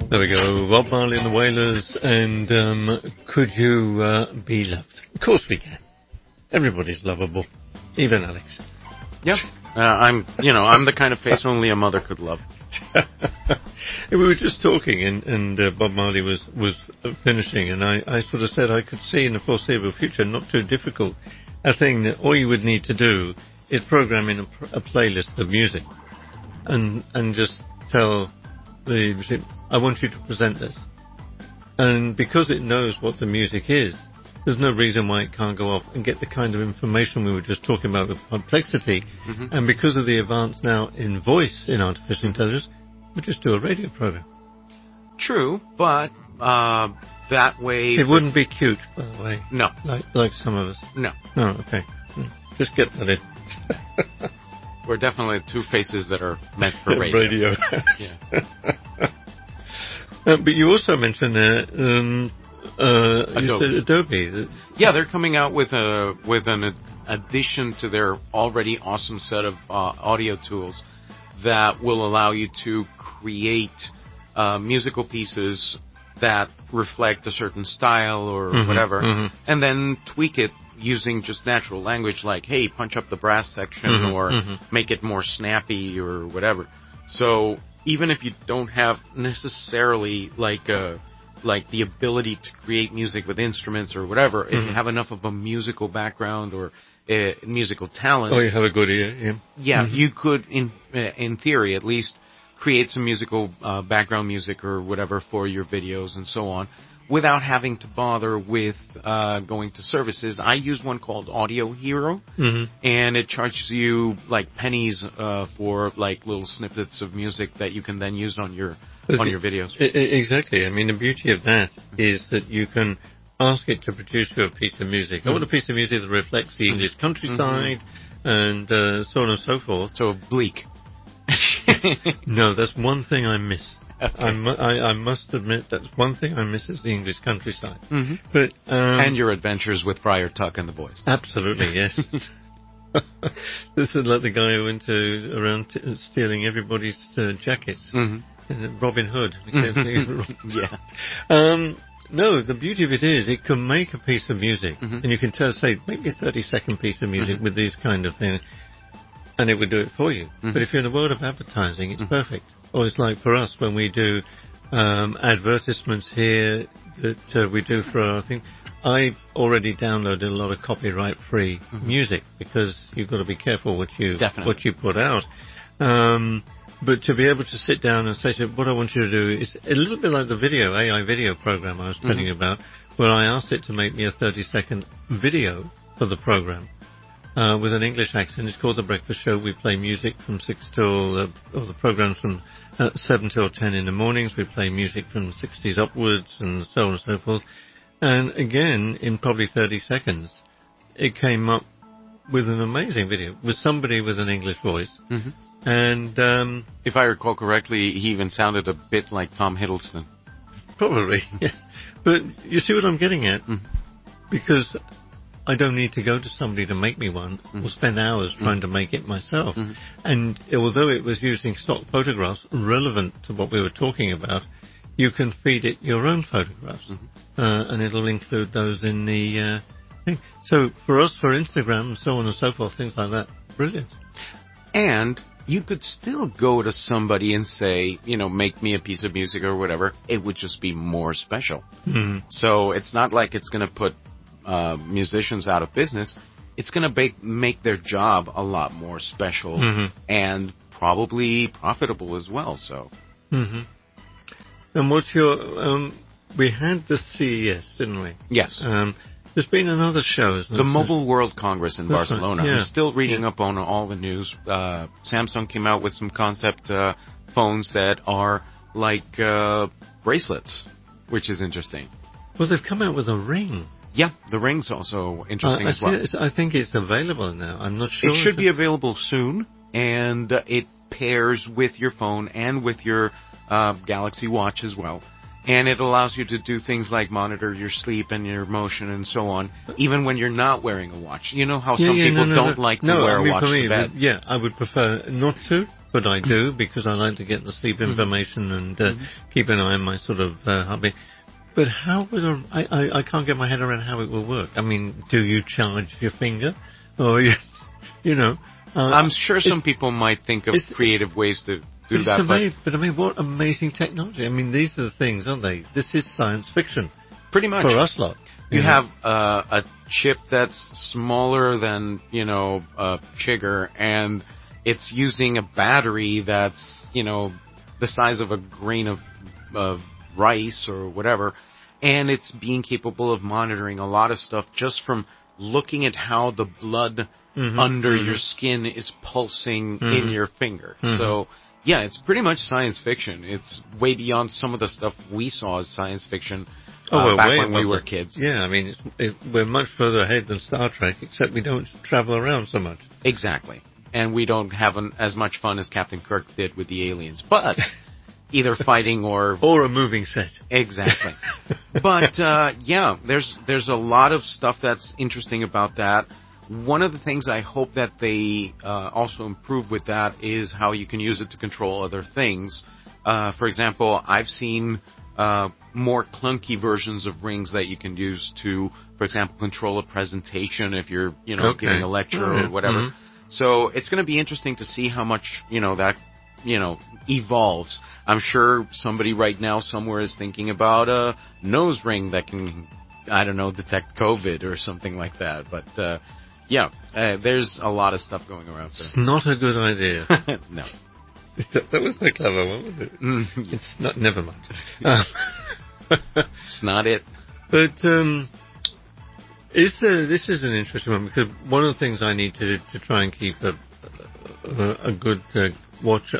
There we go, Bob Marley and the Wailers, and Could You Be Loved? Of course we can. Everybody's lovable, even Alex. Yep. I'm the kind of face only a mother could love. We were just talking, and Bob Marley was finishing, and I sort of said I could see in the foreseeable future, not too difficult, a thing that all you would need to do is program in a playlist of music, and just tell the machine, I want you to present this. And because it knows what the music is, there's no reason why it can't go off and get the kind of information we were just talking about with complexity. Mm-hmm. And because of the advance now in voice in artificial intelligence, we just do a radio program. True, but that way... It wouldn't be cute, by the way. No. Like some of us. No. No, okay. Just get that in. We're definitely two faces that are meant for radio. Yeah. But you also mentioned you said Adobe. Yeah, they're coming out with an addition to their already awesome set of audio tools that will allow you to create musical pieces that reflect a certain style or whatever, and then tweak it using just natural language, like, hey, punch up the brass section or make it more snappy or whatever. So even if you don't have necessarily like the ability to create music with instruments or whatever, if you have enough of a musical background or musical talent, you have a good ear, you could, in theory at least, create some musical background music or whatever for your videos and so on, without having to bother with going to services. I use one called Audio Hero, and it charges you like pennies for like little snippets of music that you can then use on your videos. Exactly. I mean, the beauty of that is that you can ask it to produce you a piece of music. I want a piece of music that reflects the English countryside and so on and so forth. So bleak. No, that's one thing I miss. Okay. I must admit that's one thing I miss is the English countryside. But and your adventures with Friar Tuck and the boys. Absolutely, yes. This is like the guy who went around stealing everybody's jackets. Robin Hood. Yeah. No, the beauty of it is it can make a piece of music, and you can say, make me a 30-second piece of music with these kind of things, and it would do it for you. But if you're in the world of advertising, it's perfect. Or it's like for us when we do advertisements here that we do for our thing. I already downloaded a lot of copyright-free music because you've got to be careful what you put out. But to be able to sit down and say, what I want you to do is a little bit like the AI video program I was telling you about, where I asked it to make me a 30-second video for the program. With an English accent. It's called The Breakfast Show. We play music from 6 till, or the program's from 7 till 10 in the mornings. We play music from the 60s upwards and so on and so forth. And again, in probably 30 seconds, it came up with an amazing video with somebody with an English voice. And if I recall correctly, he even sounded a bit like Tom Hiddleston. Probably, yes. But you see what I'm getting at? Because I don't need to go to somebody to make me one or spend hours trying to make it myself. And although it was using stock photographs relevant to what we were talking about, you can feed it your own photographs and it'll include those in the thing. So for us, for Instagram and so on and so forth, things like that, brilliant. And you could still go to somebody and say, make me a piece of music or whatever. It would just be more special. So it's not like it's going to put musicians out of business. It's going to make their job a lot more special and probably profitable as well. So, and what's your? We had the CES, didn't we? Yes. There's been another show, isn't the Mobile World Congress in Barcelona. Right. Yeah. I'm still reading up on all the news. Samsung came out with some concept phones that are like bracelets, which is interesting. Well, they've come out with a ring. Yeah, the ring's also interesting as well. I think it's available now. I'm not sure. It should be available soon, and it pairs with your phone and with your Galaxy Watch as well. And it allows you to do things like monitor your sleep and your motion and so on, even when you're not wearing a watch. You know how some people don't like to wear a watch to bed? I would prefer not to, but I do because I like to get the sleep information and keep an eye on my sort of heartbeat. But how would I can't get my head around how it will work. I mean, do you charge your finger, or you know? I'm sure some people might think of creative ways to do that. But I mean, what amazing technology! I mean, these are the things, aren't they? This is science fiction, pretty much for us lot. You have a chip that's smaller than a chigger, and it's using a battery that's the size of a grain of rice or whatever, and it's being capable of monitoring a lot of stuff just from looking at how the blood under your skin is pulsing in your finger. So, yeah, it's pretty much science fiction. It's way beyond some of the stuff we saw as science fiction back when we were kids. Yeah, I mean, we're much further ahead than Star Trek, except we don't travel around so much. Exactly. And we don't have as much fun as Captain Kirk did with the aliens. But either fighting or a moving set. Exactly. But yeah, there's a lot of stuff that's interesting about that. One of the things I hope that they also improve with that is how you can use it to control other things. For example, I've seen more clunky versions of rings that you can use to, for example, control a presentation if you're giving a lecture or whatever. So it's going to be interesting to see how much that evolves. I'm sure somebody right now somewhere is thinking about a nose ring that can, I don't know, detect COVID or something like that. But yeah, there's a lot of stuff going around. It's not a good idea. No. That was a clever one, wasn't it? It's not. Never mind. It's not it. But this is an interesting one because one of the things I need to try and keep a good watch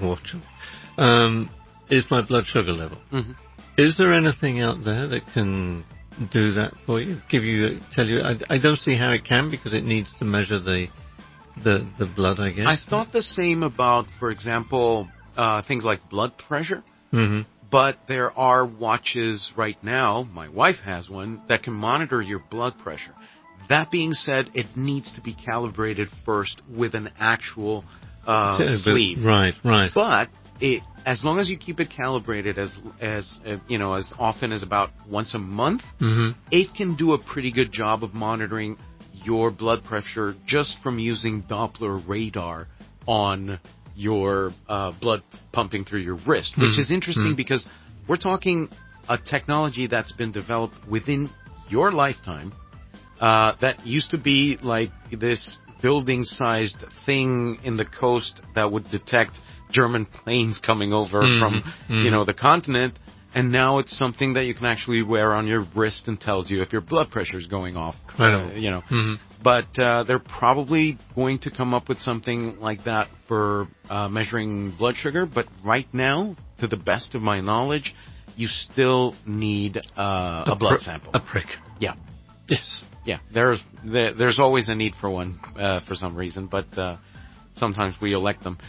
is my blood sugar level. Is there anything out there that can do that for you? Tell you? I don't see how it can because it needs to measure the blood, I guess. I thought the same about, for example, things like blood pressure. But there are watches right now, my wife has one, that can monitor your blood pressure. That being said, it needs to be calibrated first with an actual sleeve. Right. But as long as you keep it calibrated as often as about once a month, it can do a pretty good job of monitoring your blood pressure just from using Doppler radar on your blood pumping through your wrist, which is interesting because we're talking a technology that's been developed within your lifetime that used to be like this building-sized thing in the coast that would detect German planes coming over from the continent, and now it's something that you can actually wear on your wrist and tells you if your blood pressure is going off. But they're probably going to come up with something like that for measuring blood sugar. But right now, to the best of my knowledge, you still need a blood sample. A prick. Yeah. Yes. Yeah. There's always a need for one for some reason, but sometimes we elect them.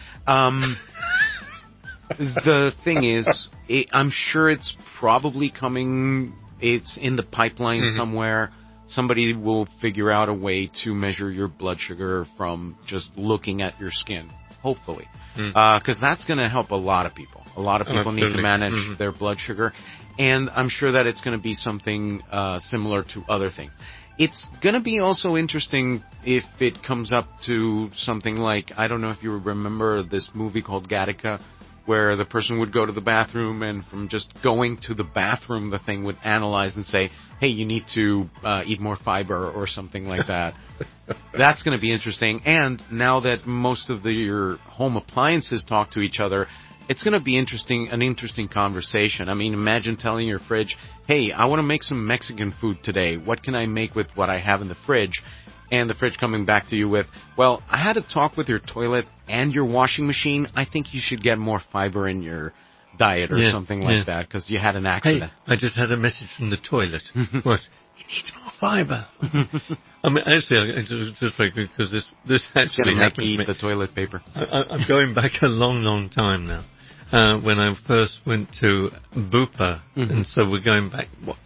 The thing is, I'm sure it's probably coming. It's in the pipeline somewhere. Somebody will figure out a way to measure your blood sugar from just looking at your skin, hopefully. Because that's going to help a lot of people. A lot of people need to manage their blood sugar. And I'm sure that it's going to be something similar to other things. It's going to be also interesting if it comes up to something like, I don't know if you remember this movie called Gattaca, where the person would go to the bathroom, and from just going to the bathroom, the thing would analyze and say, hey, you need to eat more fiber or something like that. That's going to be interesting. And now that most of your home appliances talk to each other, it's going to be an interesting conversation. I mean, imagine telling your fridge, hey, I want to make some Mexican food today. What can I make with what I have in the fridge? And the fridge coming back to you with, well, I had a talk with your toilet and your washing machine. I think you should get more fiber in your diet or something like that because you had an accident. Hey, I just had a message from the toilet. What? He needs more fiber. I mean, actually, just very quick because this actually happened to me. Eat the toilet paper. I'm going back a long, long time now. When I first went to Bupa, and so we're going back,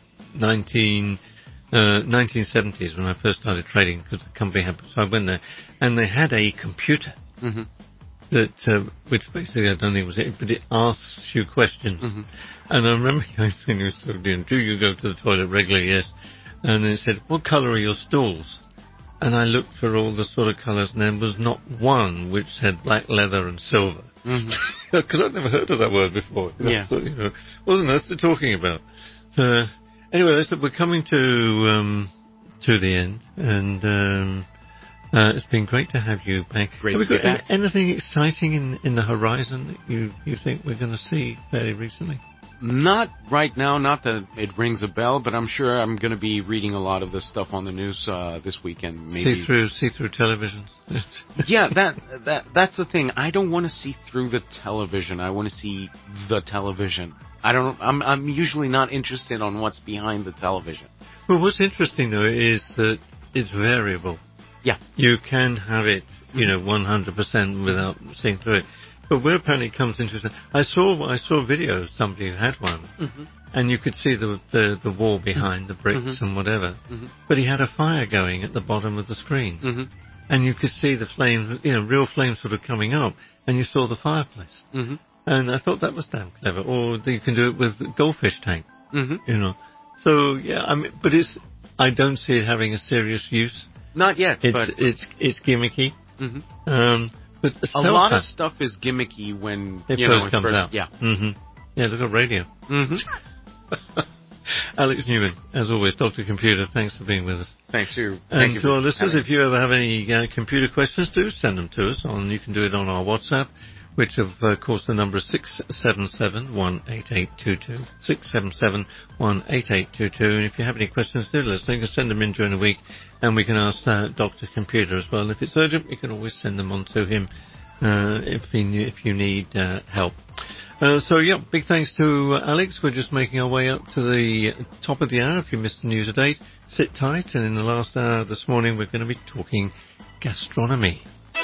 1970s when I first started trading because the company had, so I went there and they had a computer that which basically I don't think was it, but it asks you questions. Mm-hmm. And I remember I think it was sort of doing, do you go to the toilet regularly? Yes. And then it said, what colour are your stools? And I looked for all the sort of colours, and there was not one which said black leather and silver. Because I'd never heard of that word before. Yeah. So, what on earth they're talking about? Anyway, we're coming to the end, and it's been great to have you back. Great have to we be got back. anything exciting in the horizon that you think we're going to see fairly recently? Not right now, not that it rings a bell, but I'm sure I'm going to be reading a lot of this stuff on the news this weekend. Maybe See through television. Yeah, that's the thing. I don't want to see through the television. I want to see the television. I'm usually not interested on what's behind the television. Well, what's interesting though is that it's variable. Yeah. You can have it, 100% without seeing through it. But where apparently it comes into, I saw a video of somebody who had one, and you could see the wall behind the bricks and whatever. But he had a fire going at the bottom of the screen, and you could see the flames, real flames sort of coming up, and you saw the fireplace. And I thought that was damn clever. Or you can do it with a goldfish tank, So yeah, but I don't see it having a serious use. Not yet. It's gimmicky. But a lot of stuff is gimmicky when it first comes out. Yeah. Yeah, look at radio. Alex Newman, as always, Dr. Computer, thanks for being with us. Thanks, you. And to our listeners, if you ever have any computer questions, do send them to us. You can do it on our WhatsApp, which of course the number is 677-18822. 677-18822. And if you have any questions, do let us know. You can send them in during the week, and we can ask Dr. Computer as well. And if it's urgent, you can always send them on to him if you need help. Big thanks to Alex. We're just making our way up to the top of the hour. If you missed the news at 8, sit tight. And in the last hour this morning, we're going to be talking gastronomy.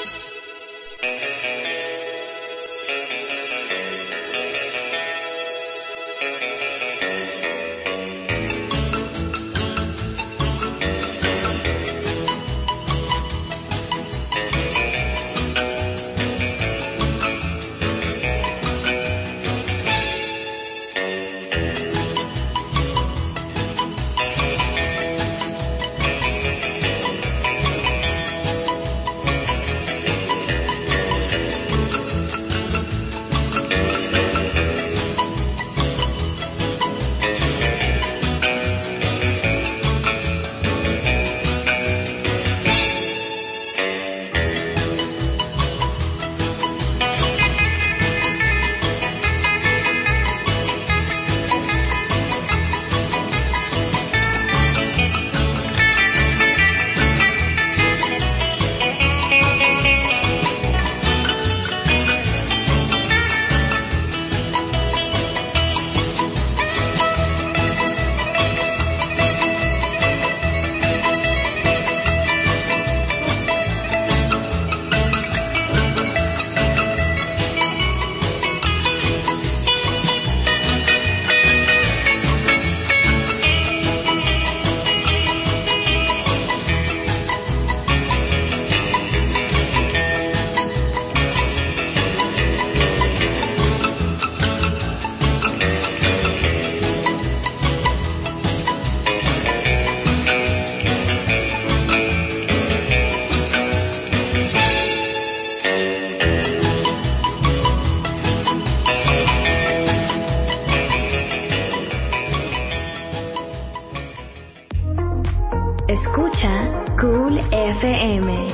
Cool FM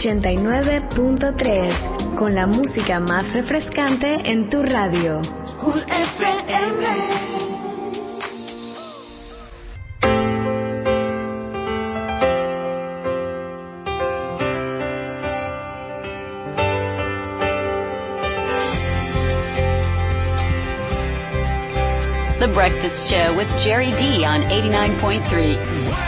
89.3 con la música más refrescante en tu radio. Cool FM. The Breakfast Show with Jerry D on 89.3.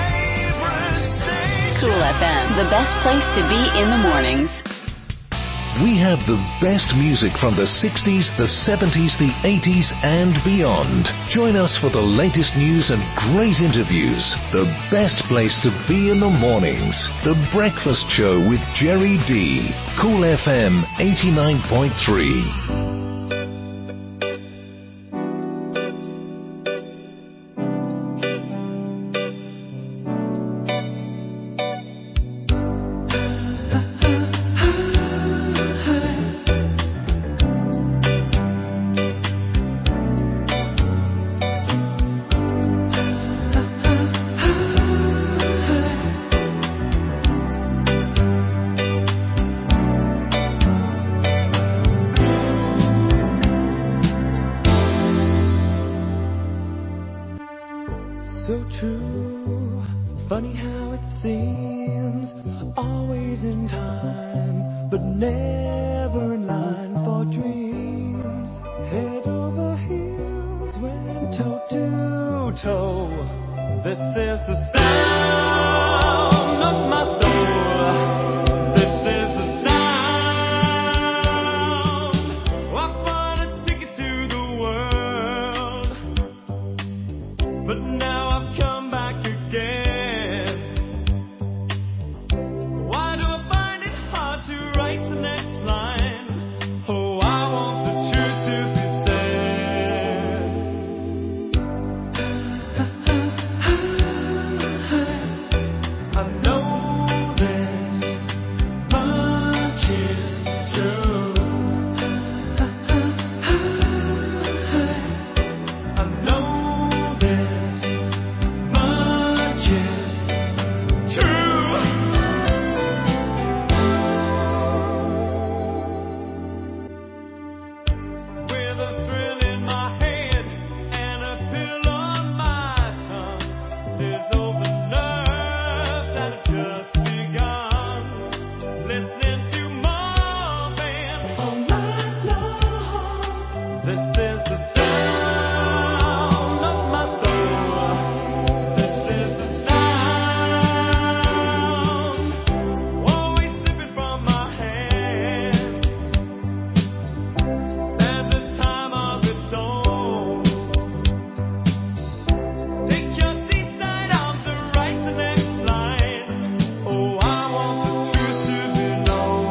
Cool FM, the best place to be in the mornings. We have the best music from the 60s, the 70s, the 80s, and beyond. Join us for the latest news and great interviews. The best place to be in the mornings. The Breakfast Show with Jerry D. Cool FM 89.3. So true, funny how it seems, always in time, but never in line for dreams. Head over heels, went toe to toe. This is the sound of my soul. This is the sound. I bought a ticket to the world, but now come back again. Why do I find it hard to write the next line? Oh, I want the truth to be said. I know this much is true. I know this much is true. With a thrill in my head and a pill on my tongue, there's over nerves that have just begun. Listening to Marvin all night long. This is the sound of my soul. This is the sound, always slipping from my hands. There's a time of its own. Take your seat, side on to write the next line. Oh, I want the truth to be known.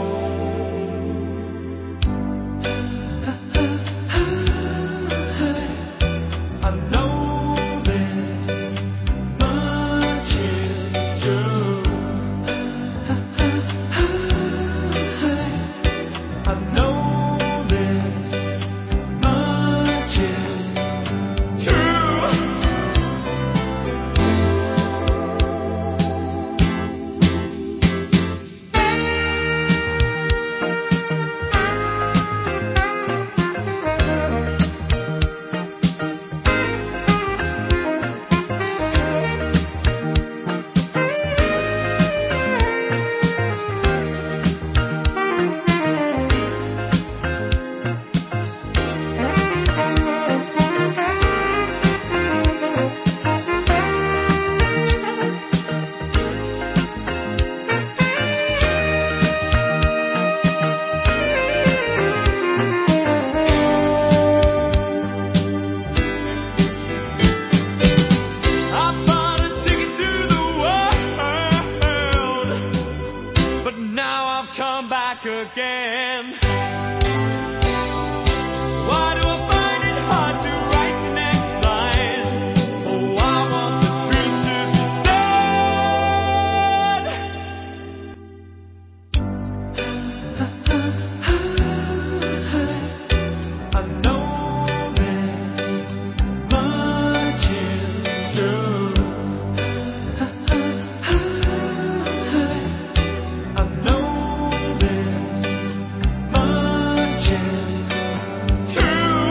I know this much is true. I know this much is true. I bought a ticket to the world, but now I've come back again. Why do I find it hard to write the next line? Oh, I want the truth to be said. I know this much is true. I know this much is true.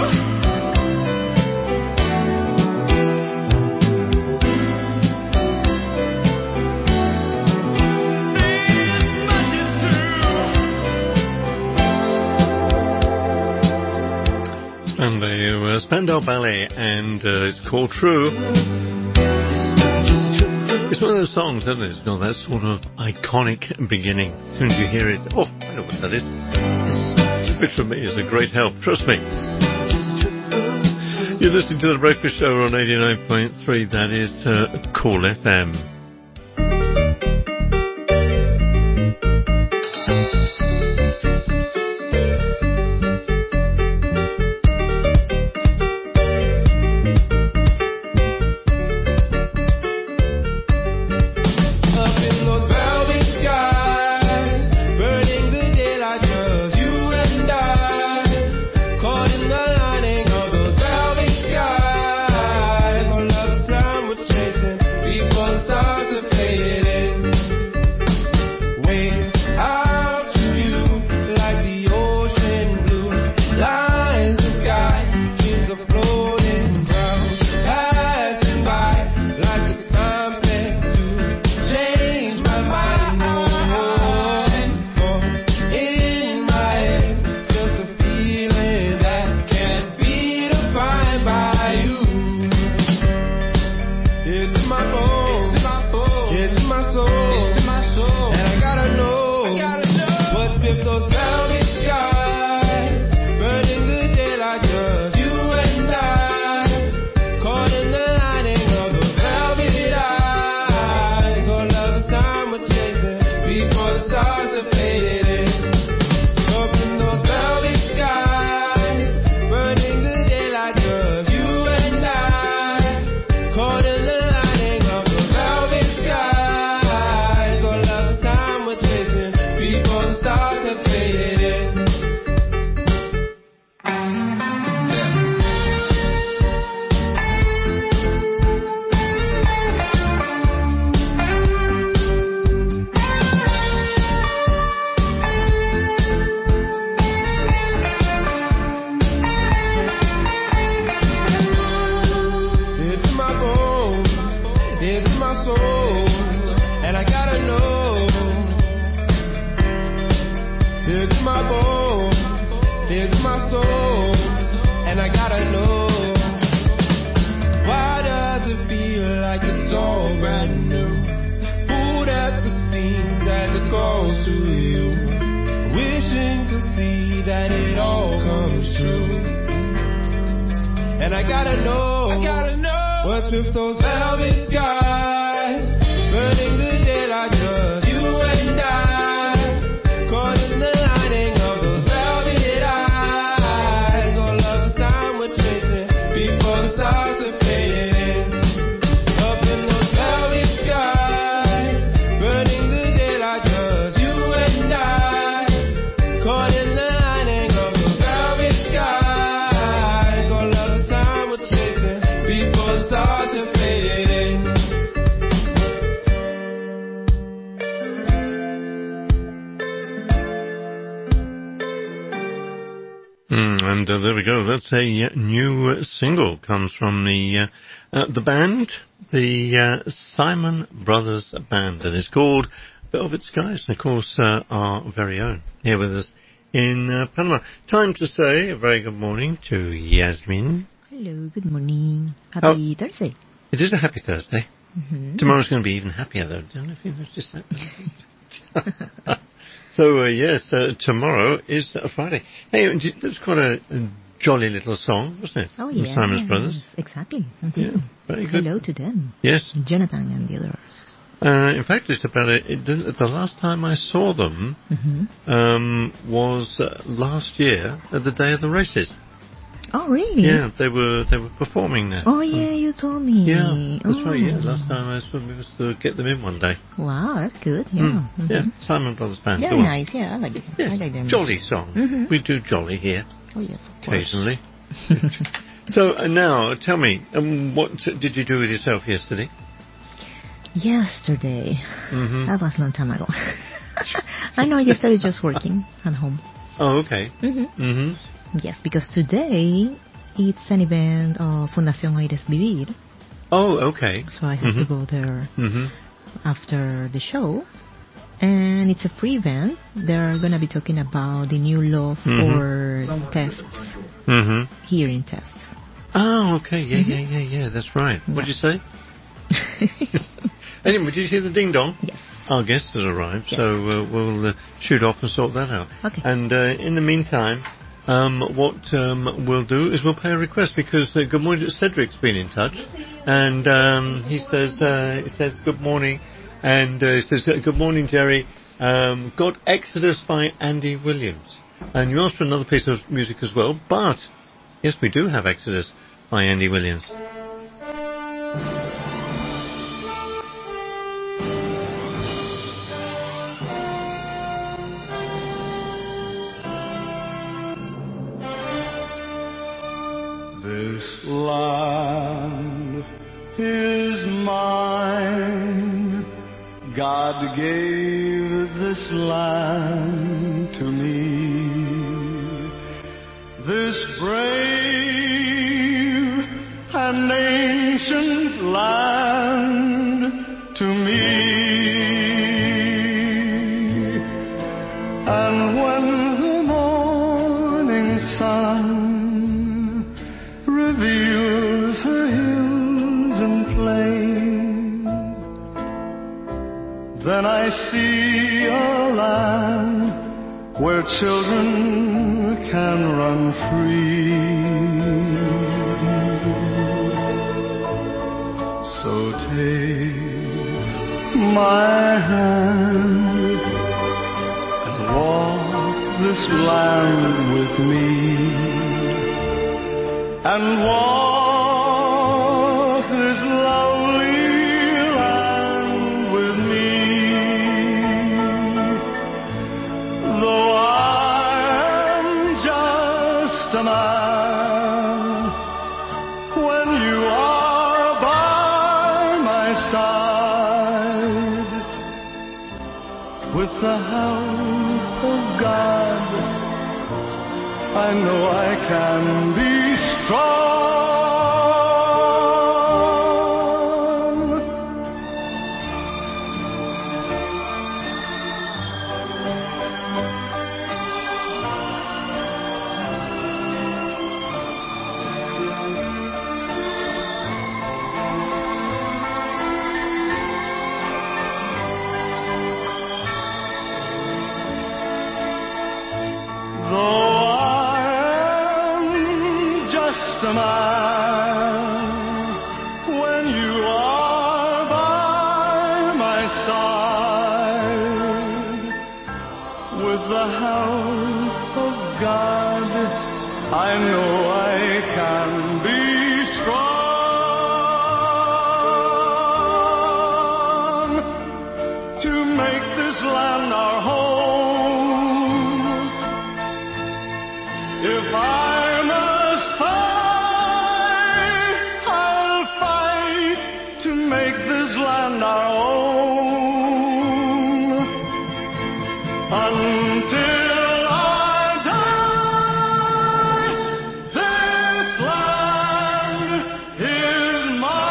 This much is true. Spandau Ballet, and it's called True. It's one of those songs, isn't it? It's got that sort of iconic beginning. As soon as you hear it, oh, I know what that is. Which for me is a great help, trust me. You're listening to The Breakfast Show on 89.3, that is Cool FM. There we go. That's a new single. Comes from the band, the Simon Brothers Band, and it's called Velvet Skies. And of course, our very own here with us in Panama. Time to say a very good morning to Yasmin. Hello, good morning. Happy Thursday. It is a happy Thursday. Mm-hmm. Tomorrow's going to be even happier, though. Don't know if you noticed that. So, yes, tomorrow is a Friday. Hey, that's quite a jolly little song, wasn't it? Oh, yeah. From Simon's Brothers. Exactly. Mm-hmm. Yeah, very good. Hello to them. Yes. Jonathan and the others. In fact, it's about the last time I saw them was last year at the day of the races. Oh, really? Yeah, they were performing there. Oh, yeah, you told me. Yeah, that's right. Yeah, last time I saw them was to get them in one day. Wow, that's good. Yeah, yeah. Simon Brothers Band. Very nice. Yeah, I like it. Yes. I like them. Jolly song. We do jolly here. Oh yes, occasionally. So now, tell me, what did you do with yourself yesterday? Yesterday, that was a long time ago. I know. Yesterday, just working at home. Oh, okay. Yes, because today it's an event of Fundación Aires Vivir. Oh, okay. So I have to go there after the show. And it's a free event. They're going to be talking about the new law for tests, hearing tests. Oh, okay. Yeah. That's right. What'd you say? Anyway, did you hear the ding dong? Yes. Our guest has arrived, Yes. so we'll shoot off and sort that out. Okay. And in the meantime, what we'll do is we'll pay a request, because Good Morning, Cedric's been in touch, and he says good morning, and he says good morning, Jerry. Got Exodus by Andy Williams, and you asked for another piece of music as well, but yes, we do have Exodus by Andy Williams. This land is mine. God gave this land to me. This brave and ancient land to me. And when the morning sun reveals her hills and plains, then I see a land where children can run free. So take my hand and walk this land with me, and walk this lovely land with me. Though I am just a man, when you are by my side, with the help of God, I know I can be strong. Though I am just a man, when you are by my side, with the help of God, I know I can be strong to make this land our home. If I must fight, I'll fight to make this land our own. Until I die, this land is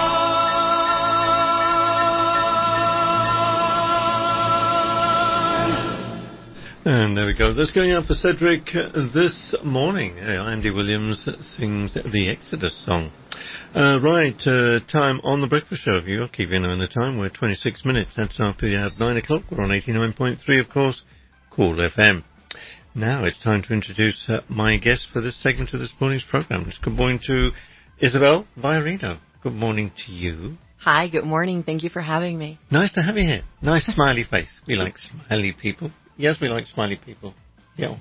mine. And there we go. That's going out for Cedric this morning. Andy Williams sings the Exodus song. Right, time on the breakfast show. If you're keeping an eye on the time, we're 26 minutes. That's after the hour of 9 o'clock. We're on 89.3, of course, Cool FM. Now it's time to introduce my guest for this segment of this morning's program. It's good morning to Isabel Viorino. Good morning to you. Hi, good morning. Thank you for having me. Nice to have you here. Nice smiley face. We like smiley people. Yes, we like smiley people. Yeah.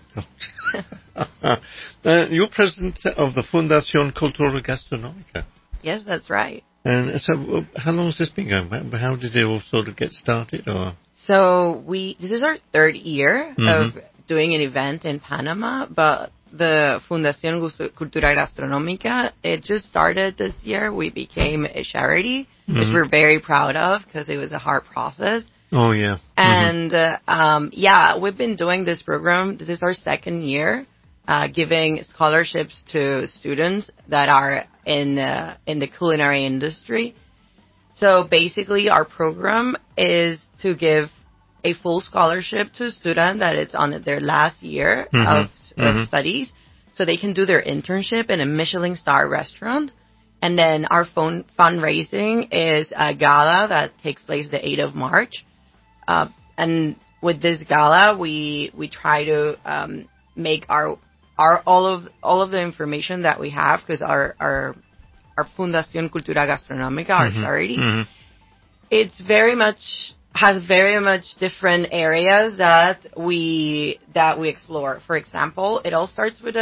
You're president of the Fundación Cultura Gastronómica. Yes, that's right. And so, how long has this been going? How did it all sort of get started? Or So this is our third year of doing an event in Panama, but the Fundación Cultura Gastronómica, it just started this year. We became a charity, which we're very proud of because it was a hard process. Oh, yeah. And, we've been doing this program. This is our second year, giving scholarships to students that are in the culinary industry. So basically, our program is to give a full scholarship to a student that is on their last year of studies, so they can do their internship in a Michelin star restaurant And then our fundraising is a gala that takes place the 8th of March. And with this gala, we try to make our all of the information that we have, because our Fundación Cultura Gastronómica, our charity, it's has very much different areas that we explore. For example, it all starts with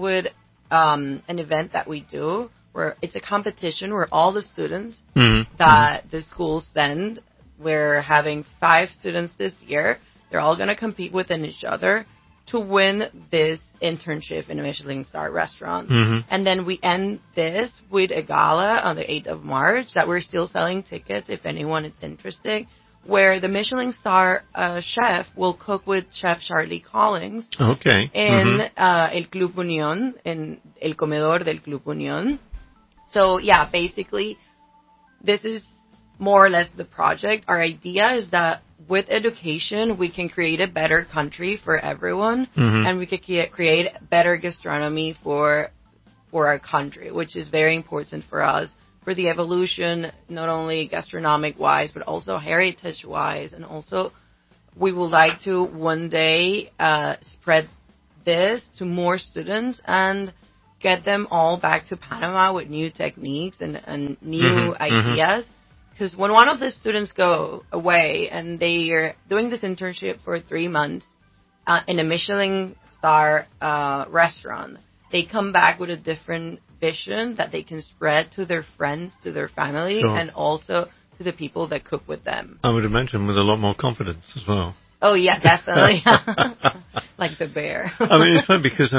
an event that we do where it's a competition where all the students that the schools send. We're having 5 students this year. They're all going to compete within each other to win this internship in a Michelin star restaurant. And then we end this with a gala on the 8th of March that we're still selling tickets if anyone is interested, where the Michelin star chef will cook with Chef Charlie Collins in El Club Unión, in El Comedor del Club Unión. So, yeah, basically, this is more or less the project. Our idea is that with education, we can create a better country for everyone, and we can create better gastronomy for our country, which is very important for us, for the evolution, not only gastronomic-wise, but also heritage-wise. And also, we would like to one day spread this to more students and get them all back to Panama with new techniques and new ideas. Because when one of the students go away and they are doing this internship for 3 months in a Michelin star restaurant, they come back with a different vision that they can spread to their friends, to their family, and also to the people that cook with them. I would imagine with a lot more confidence as well. Oh, yeah, definitely. Like the bear. I mean, it's fun because,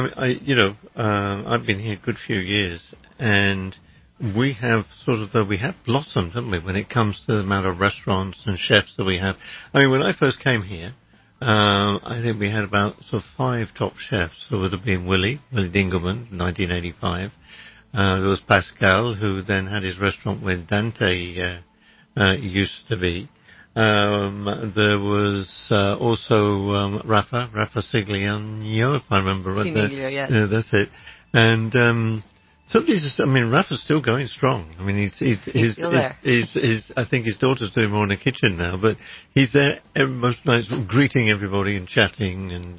I've been here a good few years, and we have we have blossomed, haven't we, when it comes to the amount of restaurants and chefs that we have. I mean, when I first came here, I think we had about 5 top chefs. There would have been Willy Dingelman, 1985. There was Pascal, who then had his restaurant where Dante used to be. There was also Rafa Sigliano, if I remember right. Siniglio, yes. Yeah, that's it. And so Rafa's still going strong. I mean, he's still there. I think his daughter's doing more in the kitchen now, but he's there most nights greeting everybody and chatting. And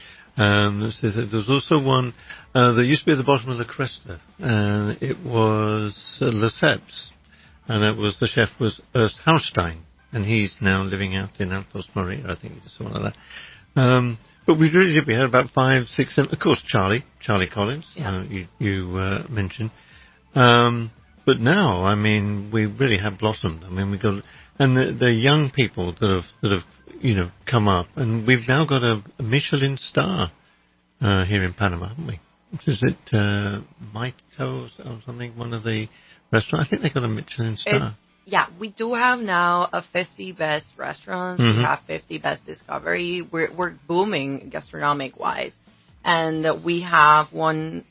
there's also one that used to be at the bottom of the Cresta, and it was Lesseps, and the chef was Ernst Haustein, and he's now living out in Altos Maria, I think, something like that. But we really did. We had about 5, 6, 7. Of course, Charlie Collins, you mentioned. But now, I mean, we really have blossomed. I mean, we got, and the young people that have come up, and we've now got a Michelin star here in Panama, haven't we? Is it Maito or something? One of the restaurants. I think they got a Michelin star. Yeah, we do have now a 50 best restaurants. We have 50 best discovery. We're booming gastronomic wise, and we have one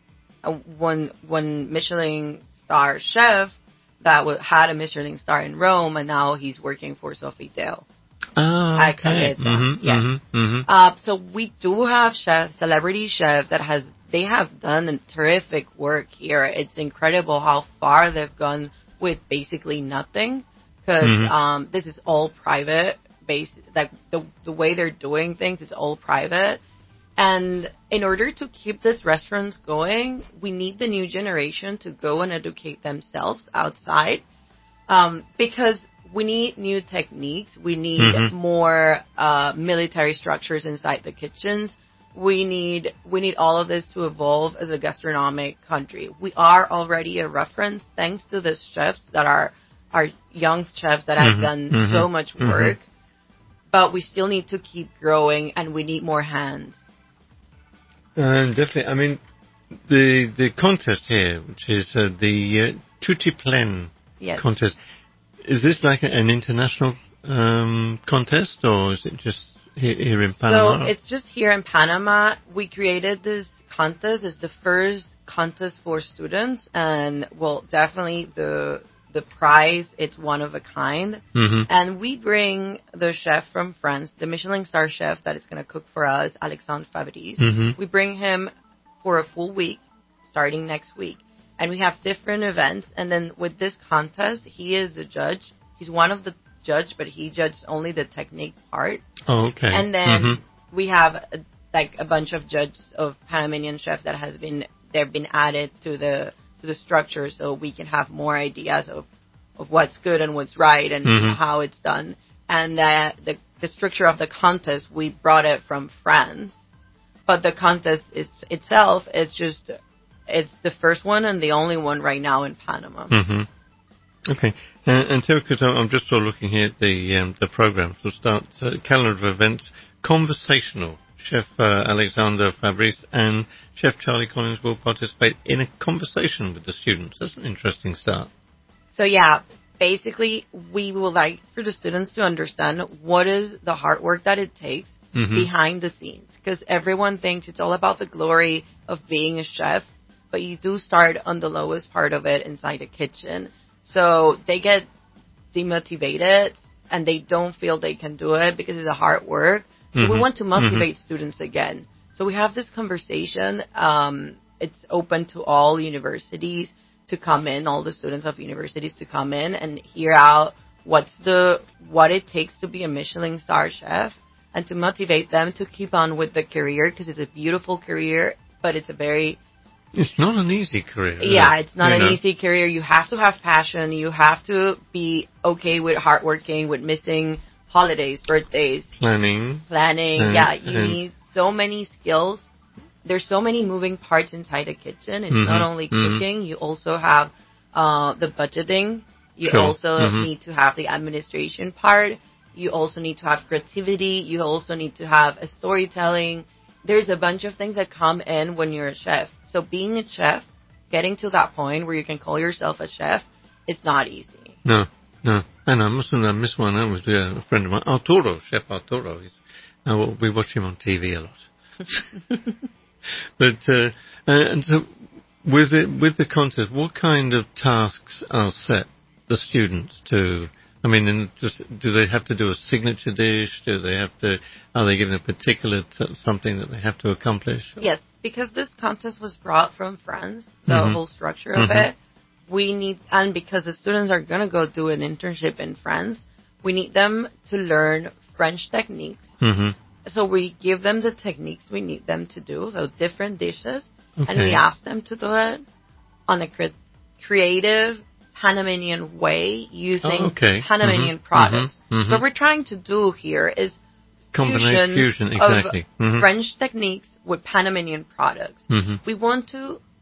Michelin star chef that had a Michelin star in Rome, and now he's working for Sofitel. Okay. So we do have celebrity chefs that have done a terrific work here. It's incredible how far they've gone with basically nothing, because this is all private based, like the way they're doing things, it's all private. And in order to keep these restaurants going, we need the new generation to go and educate themselves outside, because we need new techniques. We need more military structures inside the kitchens. We need all of this to evolve as a gastronomic country. We are already a reference thanks to the chefs that are young chefs that have done so much work. But we still need to keep growing, and we need more hands. Definitely. I mean, the contest here, which is the Tutti Plen contest, is this like an international contest, or is it just here in Panama? So it's just here in Panama. We created this contest. It's the first contest for students, and definitely the prize, it's one of a kind. And we bring the chef from France, the Michelin star chef that is going to cook for us, Alexandre Fabrice. We bring him for a full week, starting next week. and we have different events. And then with this contest, he is the judge. He's one of the judge, but he judged only the technique part. Oh, okay. And then we have a bunch of judges of Panamanian chefs that they've been added to the structure, so we can have more ideas of what's good and what's right and how it's done. And the structure of the contest, we brought it from France, but the contest itself is just, it's the first one and the only one right now in Panama. Okay. And Terry, because I'm just sort of looking here at the program. So start calendar of events, conversational. Chef Alexander Fabrice and Chef Charlie Collins will participate in a conversation with the students. That's an interesting start. So yeah, basically we would like for the students to understand what is the hard work that it takes behind the scenes. Because everyone thinks it's all about the glory of being a chef, but you do start on the lowest part of it inside the kitchen. So they get demotivated and they don't feel they can do it because it's a hard work. So we want to motivate students again. So we have this conversation. It's open to all universities to come in, all the students of universities to come in and hear out what it takes to be a Michelin star chef and to motivate them to keep on with the career, because it's a beautiful career, but it's not an easy career. Yeah, it's not an easy career. You have to have passion. You have to be okay with hard working, with missing holidays, birthdays. Planning. You need so many skills. There's so many moving parts inside a kitchen. It's not only cooking. You also have the budgeting. You also need to have the administration part. You also need to have creativity. You also need to have a storytelling. There's a bunch of things that come in when you're a chef. So being a chef, getting to that point where you can call yourself a chef, it's not easy. No. And I must miss one. I was a friend of mine, Chef Arturo. We watch him on TV a lot. But and so with the contest, what kind of tasks are set the students to? I mean, do they have to do a signature dish? Are they given a particular something that they have to accomplish? Yes, because this contest was brought from France, the whole structure of it. And because the students are going to go do an internship in France, we need them to learn French techniques. So we give them the techniques we need them to do, so different dishes, and we ask them to do it on a creative Panamanian way using Panamanian products. So what we're trying to do here is fusion exactly. French techniques with Panamanian products. We want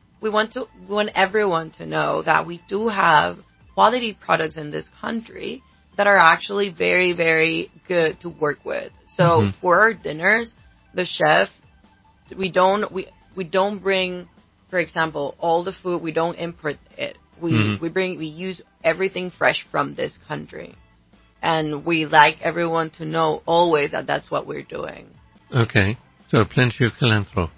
everyone to know that we do have quality products in this country that are actually very, very good to work with. So for our dinners, the chef, we don't bring, for example, all the food, we don't import it. We use everything fresh from this country. And we like everyone to know always that that's what we're doing. Okay. So plenty of cilantro.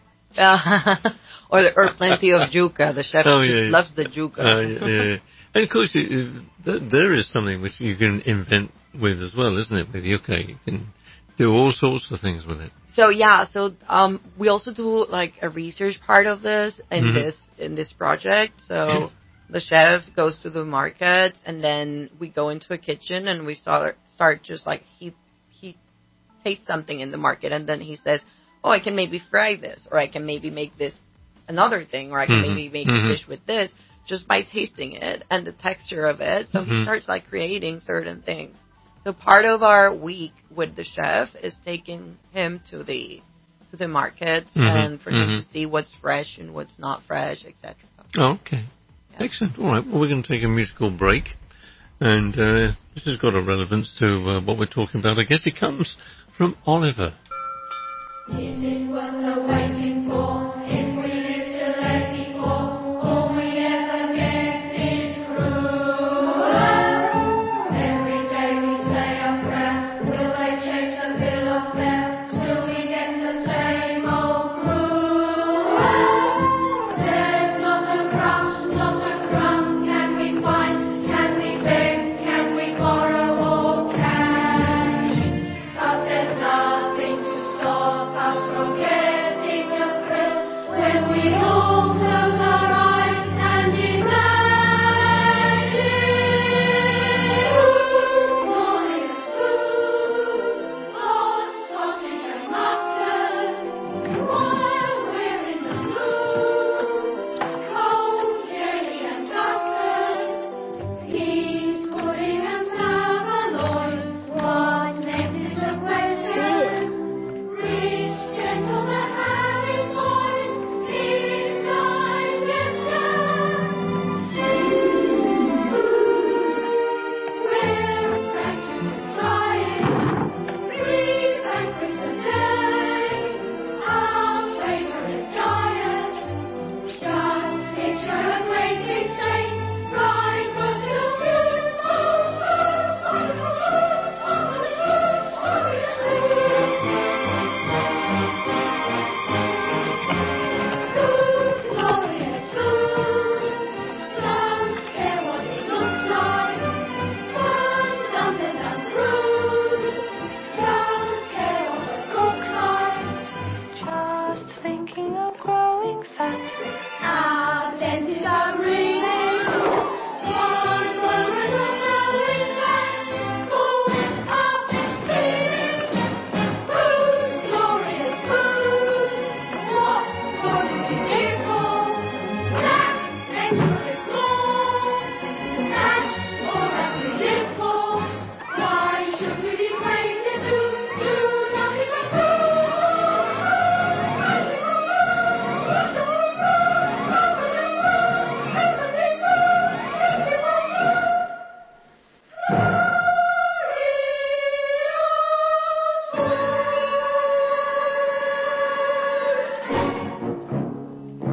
or plenty of yuca. The chef loves the yuca. And of course, there is something which you can invent with as well, isn't it? With yuca, you can do all sorts of things with it. So we also do like a research part of this in this project. So the chef goes to the markets, and then we go into a kitchen and we start just like he tastes something in the market, and then he says, "Oh, I can maybe fry this, or I can maybe make this another thing, or I can maybe make a dish with this." Just by tasting it and the texture of it. So he starts like creating certain things. So part of our week with the chef is taking him to the market and for him to see what's fresh and what's not fresh, etc. Okay. Yeah. Excellent. All right. Well, we're going to take a musical break. And this has got a relevance to what we're talking about. I guess it comes from Oliver. Is it worth the waiting for? If we live till 84, all we ever get is cruel. Every day we say a prayer. Will they change the bill of fare? Still we get the same old gruel. There's not a crust, not a crumb. Can we find? Can we beg? Can we borrow or cash? But there's nothing to stop us from getting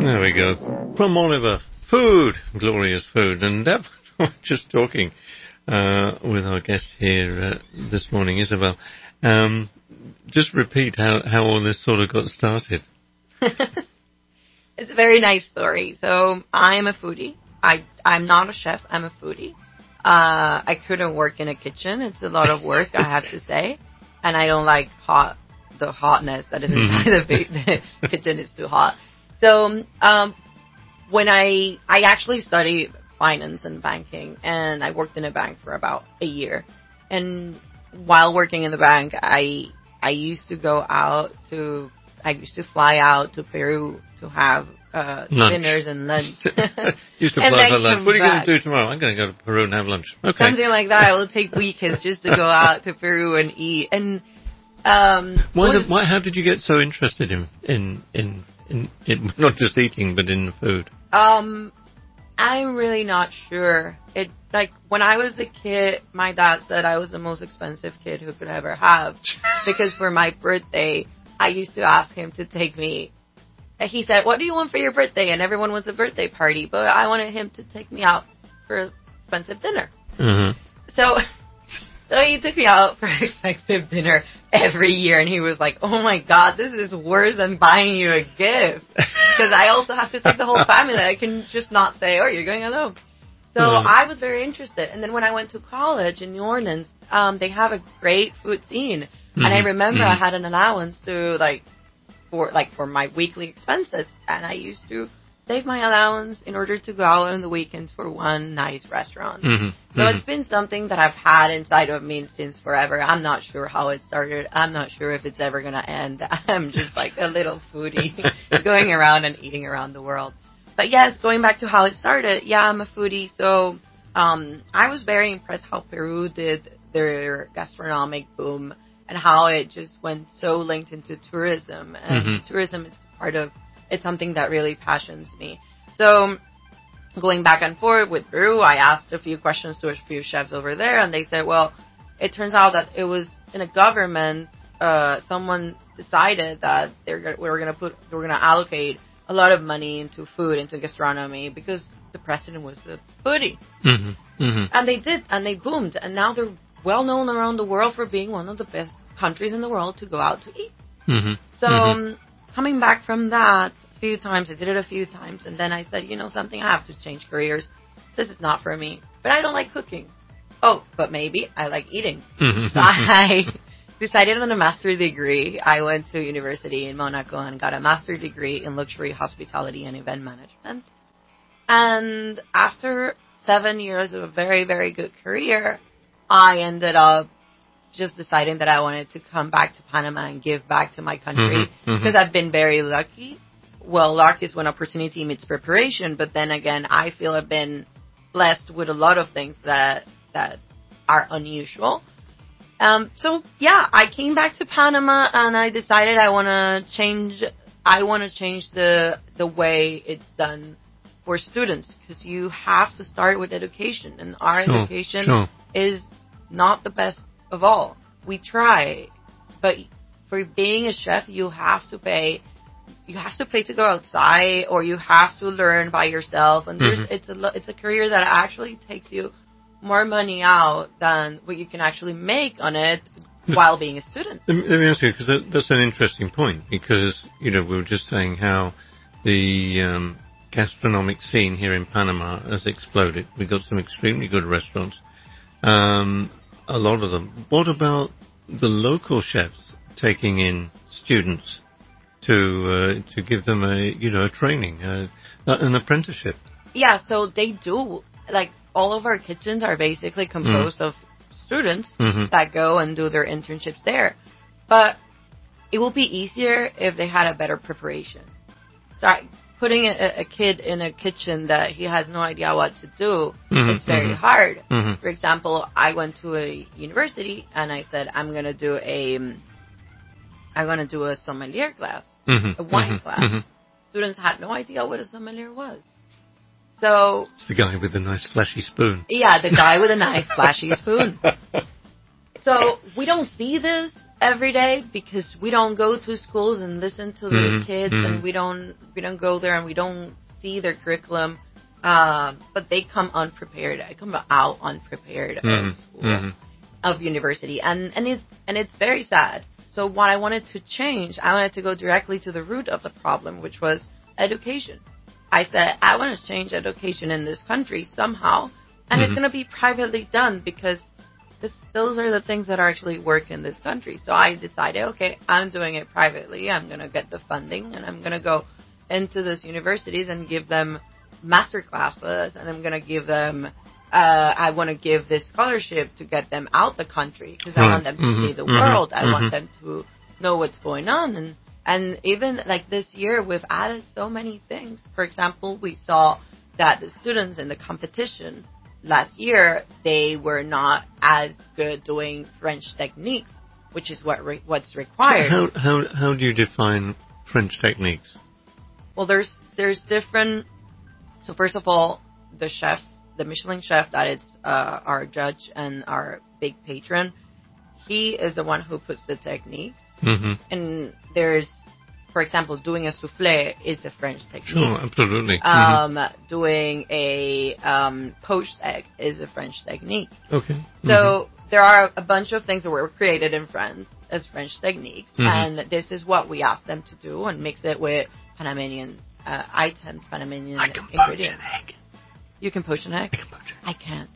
There we go. From Oliver, food, glorious food. And that was just talking with our guest here this morning, Isabel. Just repeat how all this sort of got started. It's a very nice story. So I am a foodie. I'm not a chef. I'm a foodie. I couldn't work in a kitchen. It's a lot of work, I have to say. And I don't like the hotness that is inside the kitchen is too hot. So when I actually studied finance and banking, and I worked in a bank for about a year. And while working in the bank, I used to fly out to Peru to have dinners and lunch. Used to fly for lunch. What are you going to do tomorrow? I'm going to go to Peru and have lunch. Okay. Something like that. I will take weekends just to go out to Peru and eat. And how did you get so interested in not just eating but in the food? I'm really not sure. It like when I was a kid, my dad said I was the most expensive kid who could ever have because for my birthday, I used to ask him to take me. He said, "What do you want for your birthday?" And everyone was a birthday party, but I wanted him to take me out for expensive dinner. Mm-hmm. So he took me out for expensive dinner every year, and he was like, "Oh my God, this is worse than buying you a gift." Because I also have to take the whole family. I can just not say, "Oh, you're going alone." So I was very interested. And then when I went to college in New Orleans, they have a great food scene. Mm-hmm. And I remember I had an allowance to for my weekly expenses, and I used to save my allowance in order to go out on the weekends for one nice restaurant. Mm-hmm. So it's been something that I've had inside of me since forever. I'm not sure how it started. I'm not sure if it's ever going to end. I'm just like a little foodie going around and eating around the world. But yes, going back to how it started, I'm a foodie. So I was very impressed how Peru did their gastronomic boom and how it just went so linked into tourism. And tourism is it's something that really passions me. So going back and forth with Peru, I asked a few questions to a few chefs over there, and they said, well, it turns out that it was in a government, someone decided that we're going to allocate a lot of money into food, into gastronomy, because the president was a foodie. Mm-hmm. Mm-hmm. And they did, and they boomed, and now they're well known around the world for being one of the best countries in the world to go out to eat. Mm-hmm. So coming back from that a few times, I did it a few times, and then I said, you know something, I have to change careers. This is not for me. But I don't like cooking. Oh, but maybe I like eating. Mm-hmm. So I decided on a master's degree. I went to university in Monaco and got a master's degree in luxury hospitality and event management. And after 7 years of a very, very good career, I ended up just deciding that I wanted to come back to Panama and give back to my country because I've been very lucky. Well, luck is when opportunity meets preparation, but then again, I feel I've been blessed with a lot of things that are unusual. So I came back to Panama and I decided I want to change the way it's done for students, because you have to start with education, and our education is not the best of all. We try, but for being a chef, you have to pay. You have to pay to go outside, or you have to learn by yourself. And it's a career that actually takes you more money out than what you can actually make on it while being a student. Let me ask you, because that's an interesting point. Because we were just saying how the gastronomic scene here in Panama has exploded. We've got some extremely good restaurants. A lot of them. What about the local chefs taking in students to give them a training, an apprenticeship? Yeah, so they do. Like, all of our kitchens are basically composed of students that go and do their internships there. But it will be easier if they had a better preparation. So putting a kid in a kitchen that he has no idea what to do, it's very hard. For example, I went to a university and I said, I'm going to do a sommelier class, a wine class. Students had no idea what a sommelier was. So it's the guy with the nice flashy spoon. Yeah, the guy with a nice flashy spoon. So we don't see this every day because we don't go to schools and listen to the kids, and we don't go there and we don't see their curriculum. But they come unprepared. I come out unprepared of school, of university, and it's very sad. So what I wanted to change, I wanted to go directly to the root of the problem, which was education. I said, I want to change education in this country somehow, and it's going to be privately done because those are the things that actually work in this country. So I decided, okay, I'm doing it privately. I'm going to get the funding, and I'm going to go into these universities and give them master classes, and I'm going to give them, I want to give this scholarship to get them out the country because I want them to see the world. I want them to know what's going on. And even like this year, we've added so many things. For example, we saw that the students in the competition last year, they were not as good doing French techniques, which is what's required. How do you define French techniques? Well, there's different. So first of all, the chef, the Michelin chef that is our judge and our big patron, he is the one who puts the techniques. And there's, for example, doing a soufflé is a French technique. Sure, absolutely. Doing a poached egg is a French technique. Okay. So there are a bunch of things that were created in France as French techniques, and this is what we asked them to do and mix it with Panamanian items, Panamanian ingredients. Poach an egg. You can poach an egg? I can poach an egg. I can't.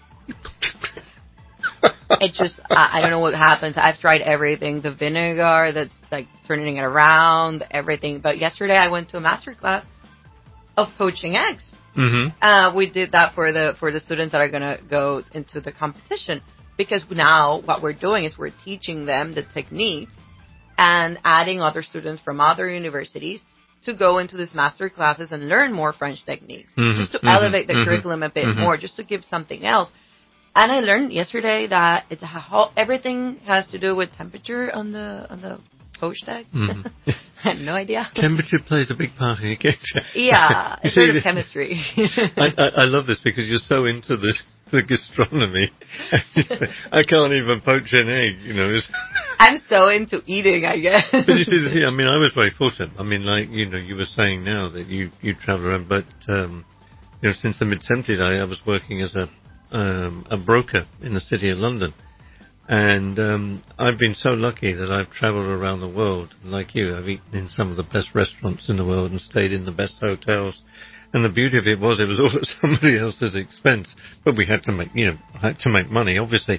It just, I don't know what happens. I've tried everything. The vinegar that's like turning it around, everything. But yesterday I went to a master class of poaching eggs. We did that for the students that are going to go into the competition. Because now what we're doing is we're teaching them the techniques and adding other students from other universities to go into these master classes and learn more French techniques. Just to elevate the curriculum a bit more, just to give something else. And I learned yesterday that everything has to do with temperature on the poached egg. I had no idea. Temperature plays a big part in it. Yeah, it's sort of chemistry. I love this because you're so into the gastronomy. I can't even poach an egg, you know. I'm so into eating, I guess. But you see, the thing, I mean, I was very fortunate. I mean, like, you know, you were saying now that you travel around, but, you know, since the mid-70s, I was working as a broker in the city of London. And I've been so lucky that I've traveled around the world. Like you, I've eaten in some of the best restaurants in the world and stayed in the best hotels. And the beauty of it was all at somebody else's expense. But we had to make, you know, make money, obviously.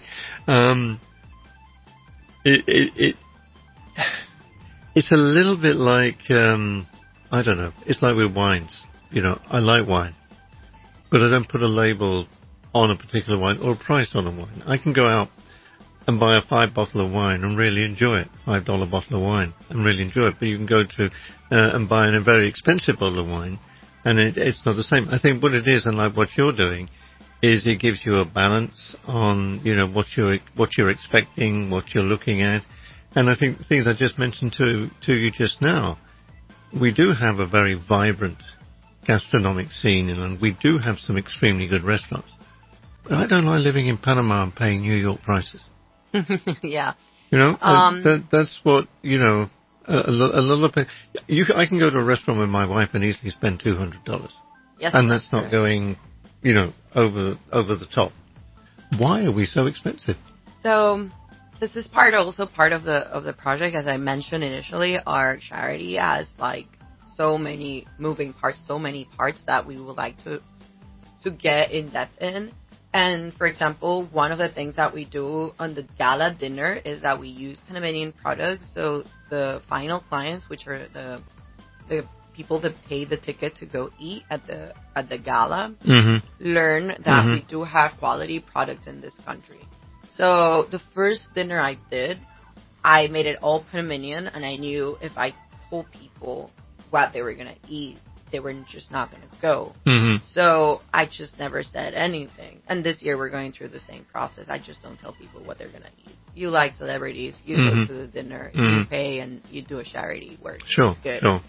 It's a little bit like, I don't know, it's like with wines. You know, I like wine, but I don't put a label on a particular wine or a price on a wine. I can go out and buy a $5 bottle of wine and really enjoy it, $5 bottle of wine and really enjoy it. But you can go to and buy a very expensive bottle of wine, and it's not the same. I think what it is, and like what you're doing, is it gives you a balance on, you know, what you're expecting, what you're looking at. And I think the things I just mentioned to you just now, we do have a very vibrant gastronomic scene, and we do have some extremely good restaurants. But I don't like living in Panama and paying New York prices. Yeah. You know, that's what, you know, a lot of people. I can go to a restaurant with my wife and easily spend $200. Yes. And that's not going, you know, over the top. Why are we so expensive? So this is also part of the project. As I mentioned initially, our charity has like so many moving parts, so many parts that we would like to get in depth in. And for example, one of the things that we do on the gala dinner is that we use Panamanian products. So the final clients, which are the people that pay the ticket to go eat at the gala, learn that we do have quality products in this country. So the first dinner I did, I made it all Panamanian, and I knew if I told people what they were going to eat, they were just not going to go. So I just never said anything. And this year we're going through the same process. I just don't tell people what they're going to eat. You like celebrities. You go to the dinner. You pay and you do a charity work. Sure, it's good. sure.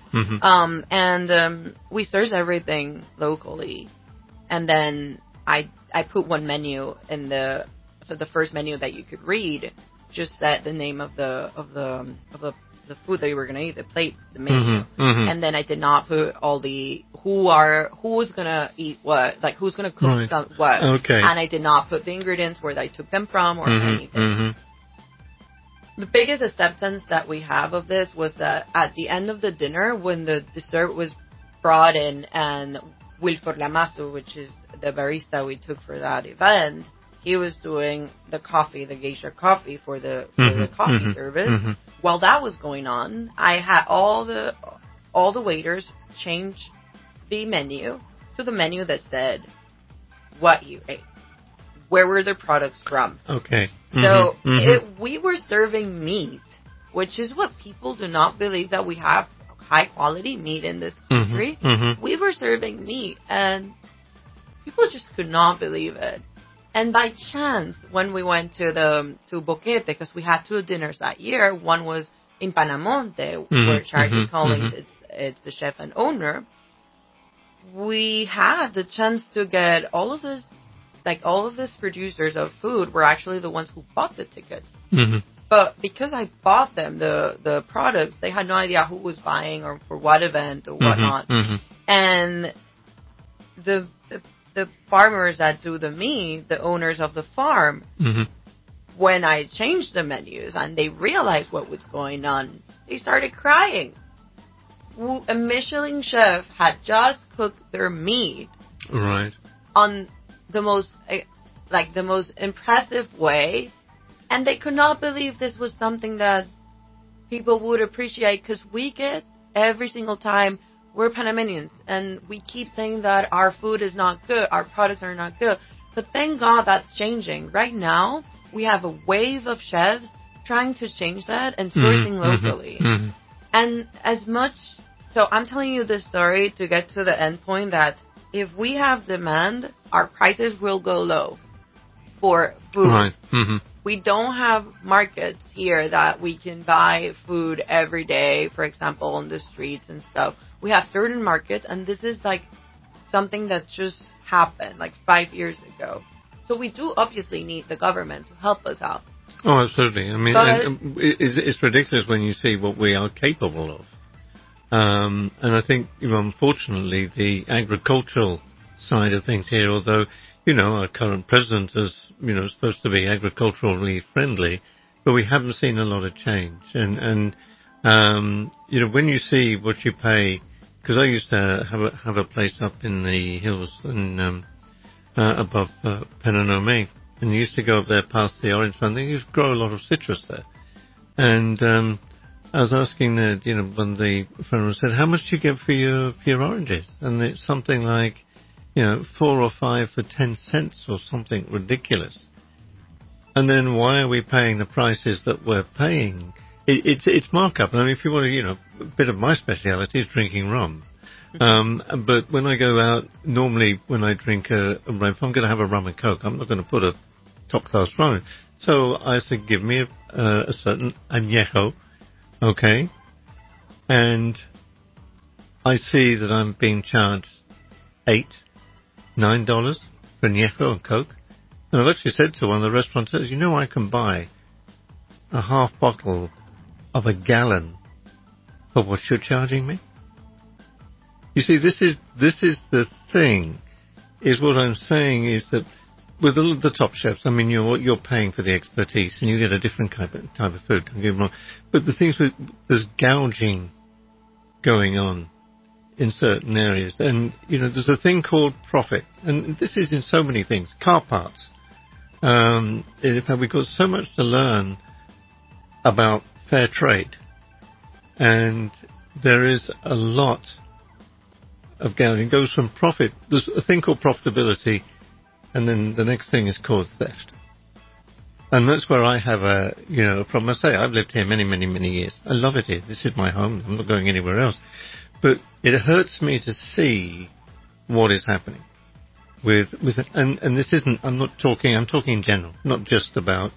And we search everything locally. And then I put one menu in the first menu that you could read just said the name of the food that you were gonna eat, the plate, the menu, and then I did not put all the who's gonna eat what, like who's gonna cook what, and I did not put the ingredients where I took them from or anything. The biggest acceptance that we have of this was that at the end of the dinner, when the dessert was brought in, and Wilford Lamasu, which is the barista we took for that event, he was doing the coffee, the geisha coffee for the coffee service. While that was going on, I had all the waiters change the menu to the menu that said what you ate, where were the products from. So we were serving meat, which is what people do not believe, that we have high quality meat in this country. We were serving meat, and people just could not believe it. And by chance, when we went to Boquete, because we had 2 dinners that year, one was in Panamonte, where Charlie Collins, it's the chef and owner, we had the chance to get all of these producers of food were actually the ones who bought the tickets. But because I bought them the products, they had no idea who was buying or for what event or whatnot. And the farmers that do the meat, the owners of the farm, when I changed the menus and they realized what was going on, they started crying. A Michelin chef had just cooked their meat on the most impressive way, and they could not believe this was something that people would appreciate, because we get every single time, we're Panamanians, and we keep saying that our food is not good, our products are not good. But thank God that's changing. Right now, we have a wave of chefs trying to change that and sourcing locally. And so I'm telling you this story to get to the end point that if we have demand, our prices will go low for food. We don't have markets here that we can buy food every day, for example, on the streets and stuff. We have certain markets, and this is like something that just happened like 5 years ago. So we do obviously need the government to help us out. Oh, absolutely. I mean, it's ridiculous when you see what we are capable of. And I think, unfortunately, the agricultural side of things here, although, our current president is, supposed to be agriculturally friendly, but we haven't seen a lot of change. And when you see what you pay, because I used to have a place up in the hills and above Penanome, and you used to go up there past the orange farm. They used to grow a lot of citrus there. And I was asking when the farmer said, how much do you get for your oranges? And it's something like, 4 or 5 for 10 cents or something ridiculous. And then why are we paying the prices that we're paying? It's markup. I mean, if you want to, a bit of my speciality is drinking rum. But when I go out, normally when I drink if I'm going to have a rum and coke, I'm not going to put a top class rum in. So I said, give me a certain añejo, okay? And I see that I'm being charged $8, $9 for añejo and coke. And I've actually said to one of the restaurateurs, I can buy a half bottle of a gallon for what you're charging me. You see, this is the thing, is what I'm saying is that with all of the top chefs, I mean, you're paying for the expertise and you get a different type of food, don't get me wrong. But the things there's gouging going on in certain areas. And, there's a thing called profit. And this is in so many things. Car parts. In fact, we've got so much to learn about fair trade. And there is a lot of gouging. It goes from profit. There's a thing called profitability, and then the next thing is called theft. And that's where I have a problem. I say I've lived here many, many, many years. I love it here. This is my home. I'm not going anywhere else. But it hurts me to see what is happening with and this isn't. I'm talking in general, not just about.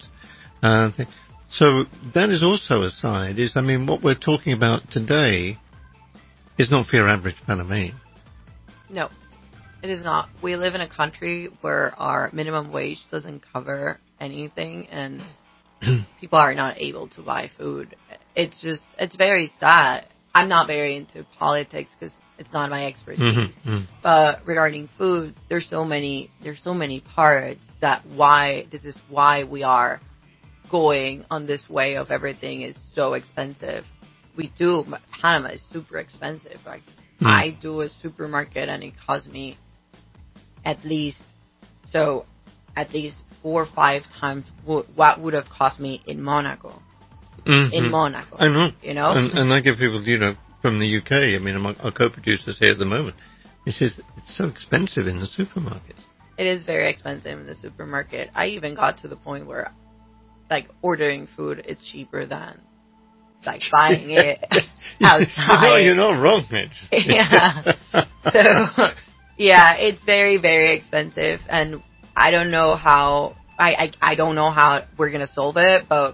So that is also a side. What we're talking about today is not for your average Panamanian. No, it is not. We live in a country where our minimum wage doesn't cover anything, and people are not able to buy food. It's very sad. I'm not very into politics because it's not my expertise. But regarding food, there's so many parts this is why we are going on this way of everything is so expensive. Panama is super expensive. Like I do a supermarket and it costs me at least 4 or 5 times what would have cost me in Monaco. In Monaco. I know. You know? And I give people, from the UK, I mean, our co-producers here at the moment, he says it's so expensive in the supermarkets. It is very expensive in the supermarket. I even got to the point where, like, ordering food is cheaper than, like, buying it outside. You're not wrong, Mitch. Yeah. So, yeah, it's very, very expensive, and I don't know how we're gonna solve it, but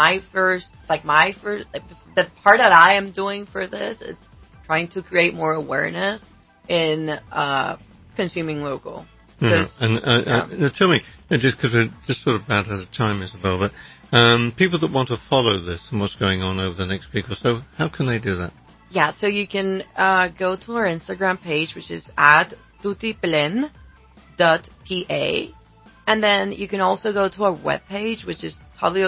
the part that I am doing for this is trying to create more awareness in consuming local. And tell me, just because we're just sort of about out of time, Isabel, but people that want to follow this and what's going on over the next week or so, how can they do that? Yeah, so you can go to our Instagram page, which is at tutiplen.pa, and then you can also go to our webpage, which is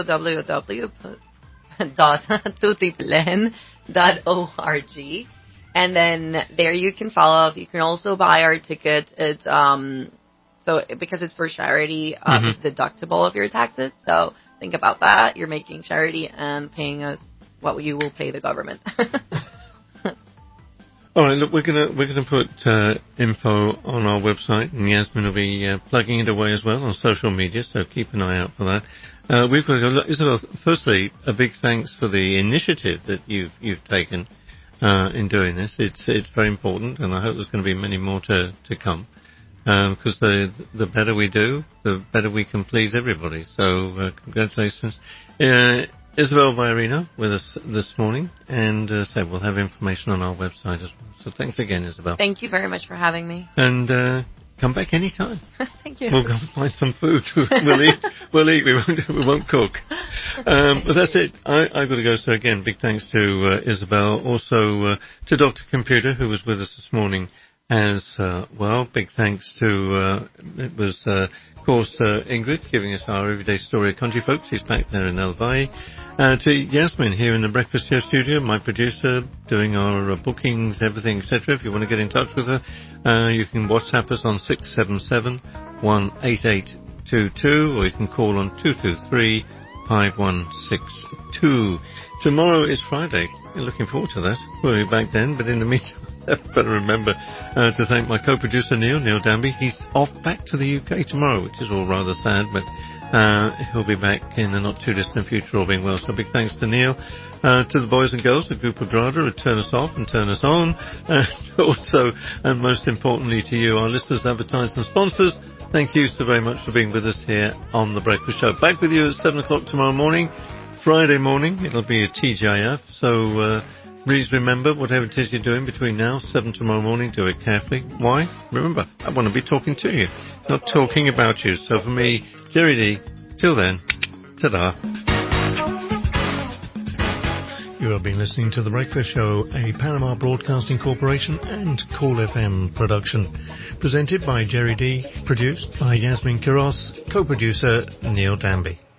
www.tutiplen.org, and then there you can follow up. You can also buy our tickets. It's so because it's for charity, it's deductible of your taxes. So think about that. You're making charity and paying us what you will pay the government. All right, look, we're gonna put info on our website, and Yasmin will be plugging it away as well on social media. So keep an eye out for that. We've got to go. Look, Isabel, firstly, a big thanks for the initiative that you've taken in doing this. It's very important, and I hope there's going to be many more to come. Because the better we do, the better we can please everybody. So congratulations. Isabel Villarino with us this morning, and we'll have information on our website as well. So thanks again, Isabel. Thank you very much for having me. And come back anytime. Thank you. We'll go and find some food. We'll eat. We won't cook. But that's it. I've got to go. So again, big thanks to Isabel. Also to Dr. Computer, who was with us this morning as well. Big thanks to it was of course Ingrid giving us our everyday story of country folks. She's back there in El Valle. To Yasmin here in the Breakfast Show studio, my producer, doing our bookings, everything, etc. If you want to get in touch with her, you can WhatsApp us on 677-18822, or you can call on 223-5162. Tomorrow is Friday. You're looking forward to that. We'll be back then, but in the meantime, I better remember to thank my co-producer Neil Danby. He's off back to the UK tomorrow, which is all rather sad, but he'll be back in the not too distant future, all being well. So big thanks to Neil, to the boys and girls at Grupo Grada who turn us off and turn us on, and also, and most importantly to you, our listeners, advertisers and sponsors. Thank you so very much for being with us here on The Breakfast Show. Back with you at 7 o'clock tomorrow morning, Friday morning. It'll be a TGIF, so please remember, whatever it is you're doing between now, 7 tomorrow morning, do it carefully. Why? Remember, I want to be talking to you, not talking about you. So for me, Jerry D, till then, ta-da. You have been listening to The Breakfast Show, a Panama Broadcasting Corporation and Cool FM production. Presented by Jerry D, produced by Yasmin Quiros, co-producer Neil Danby.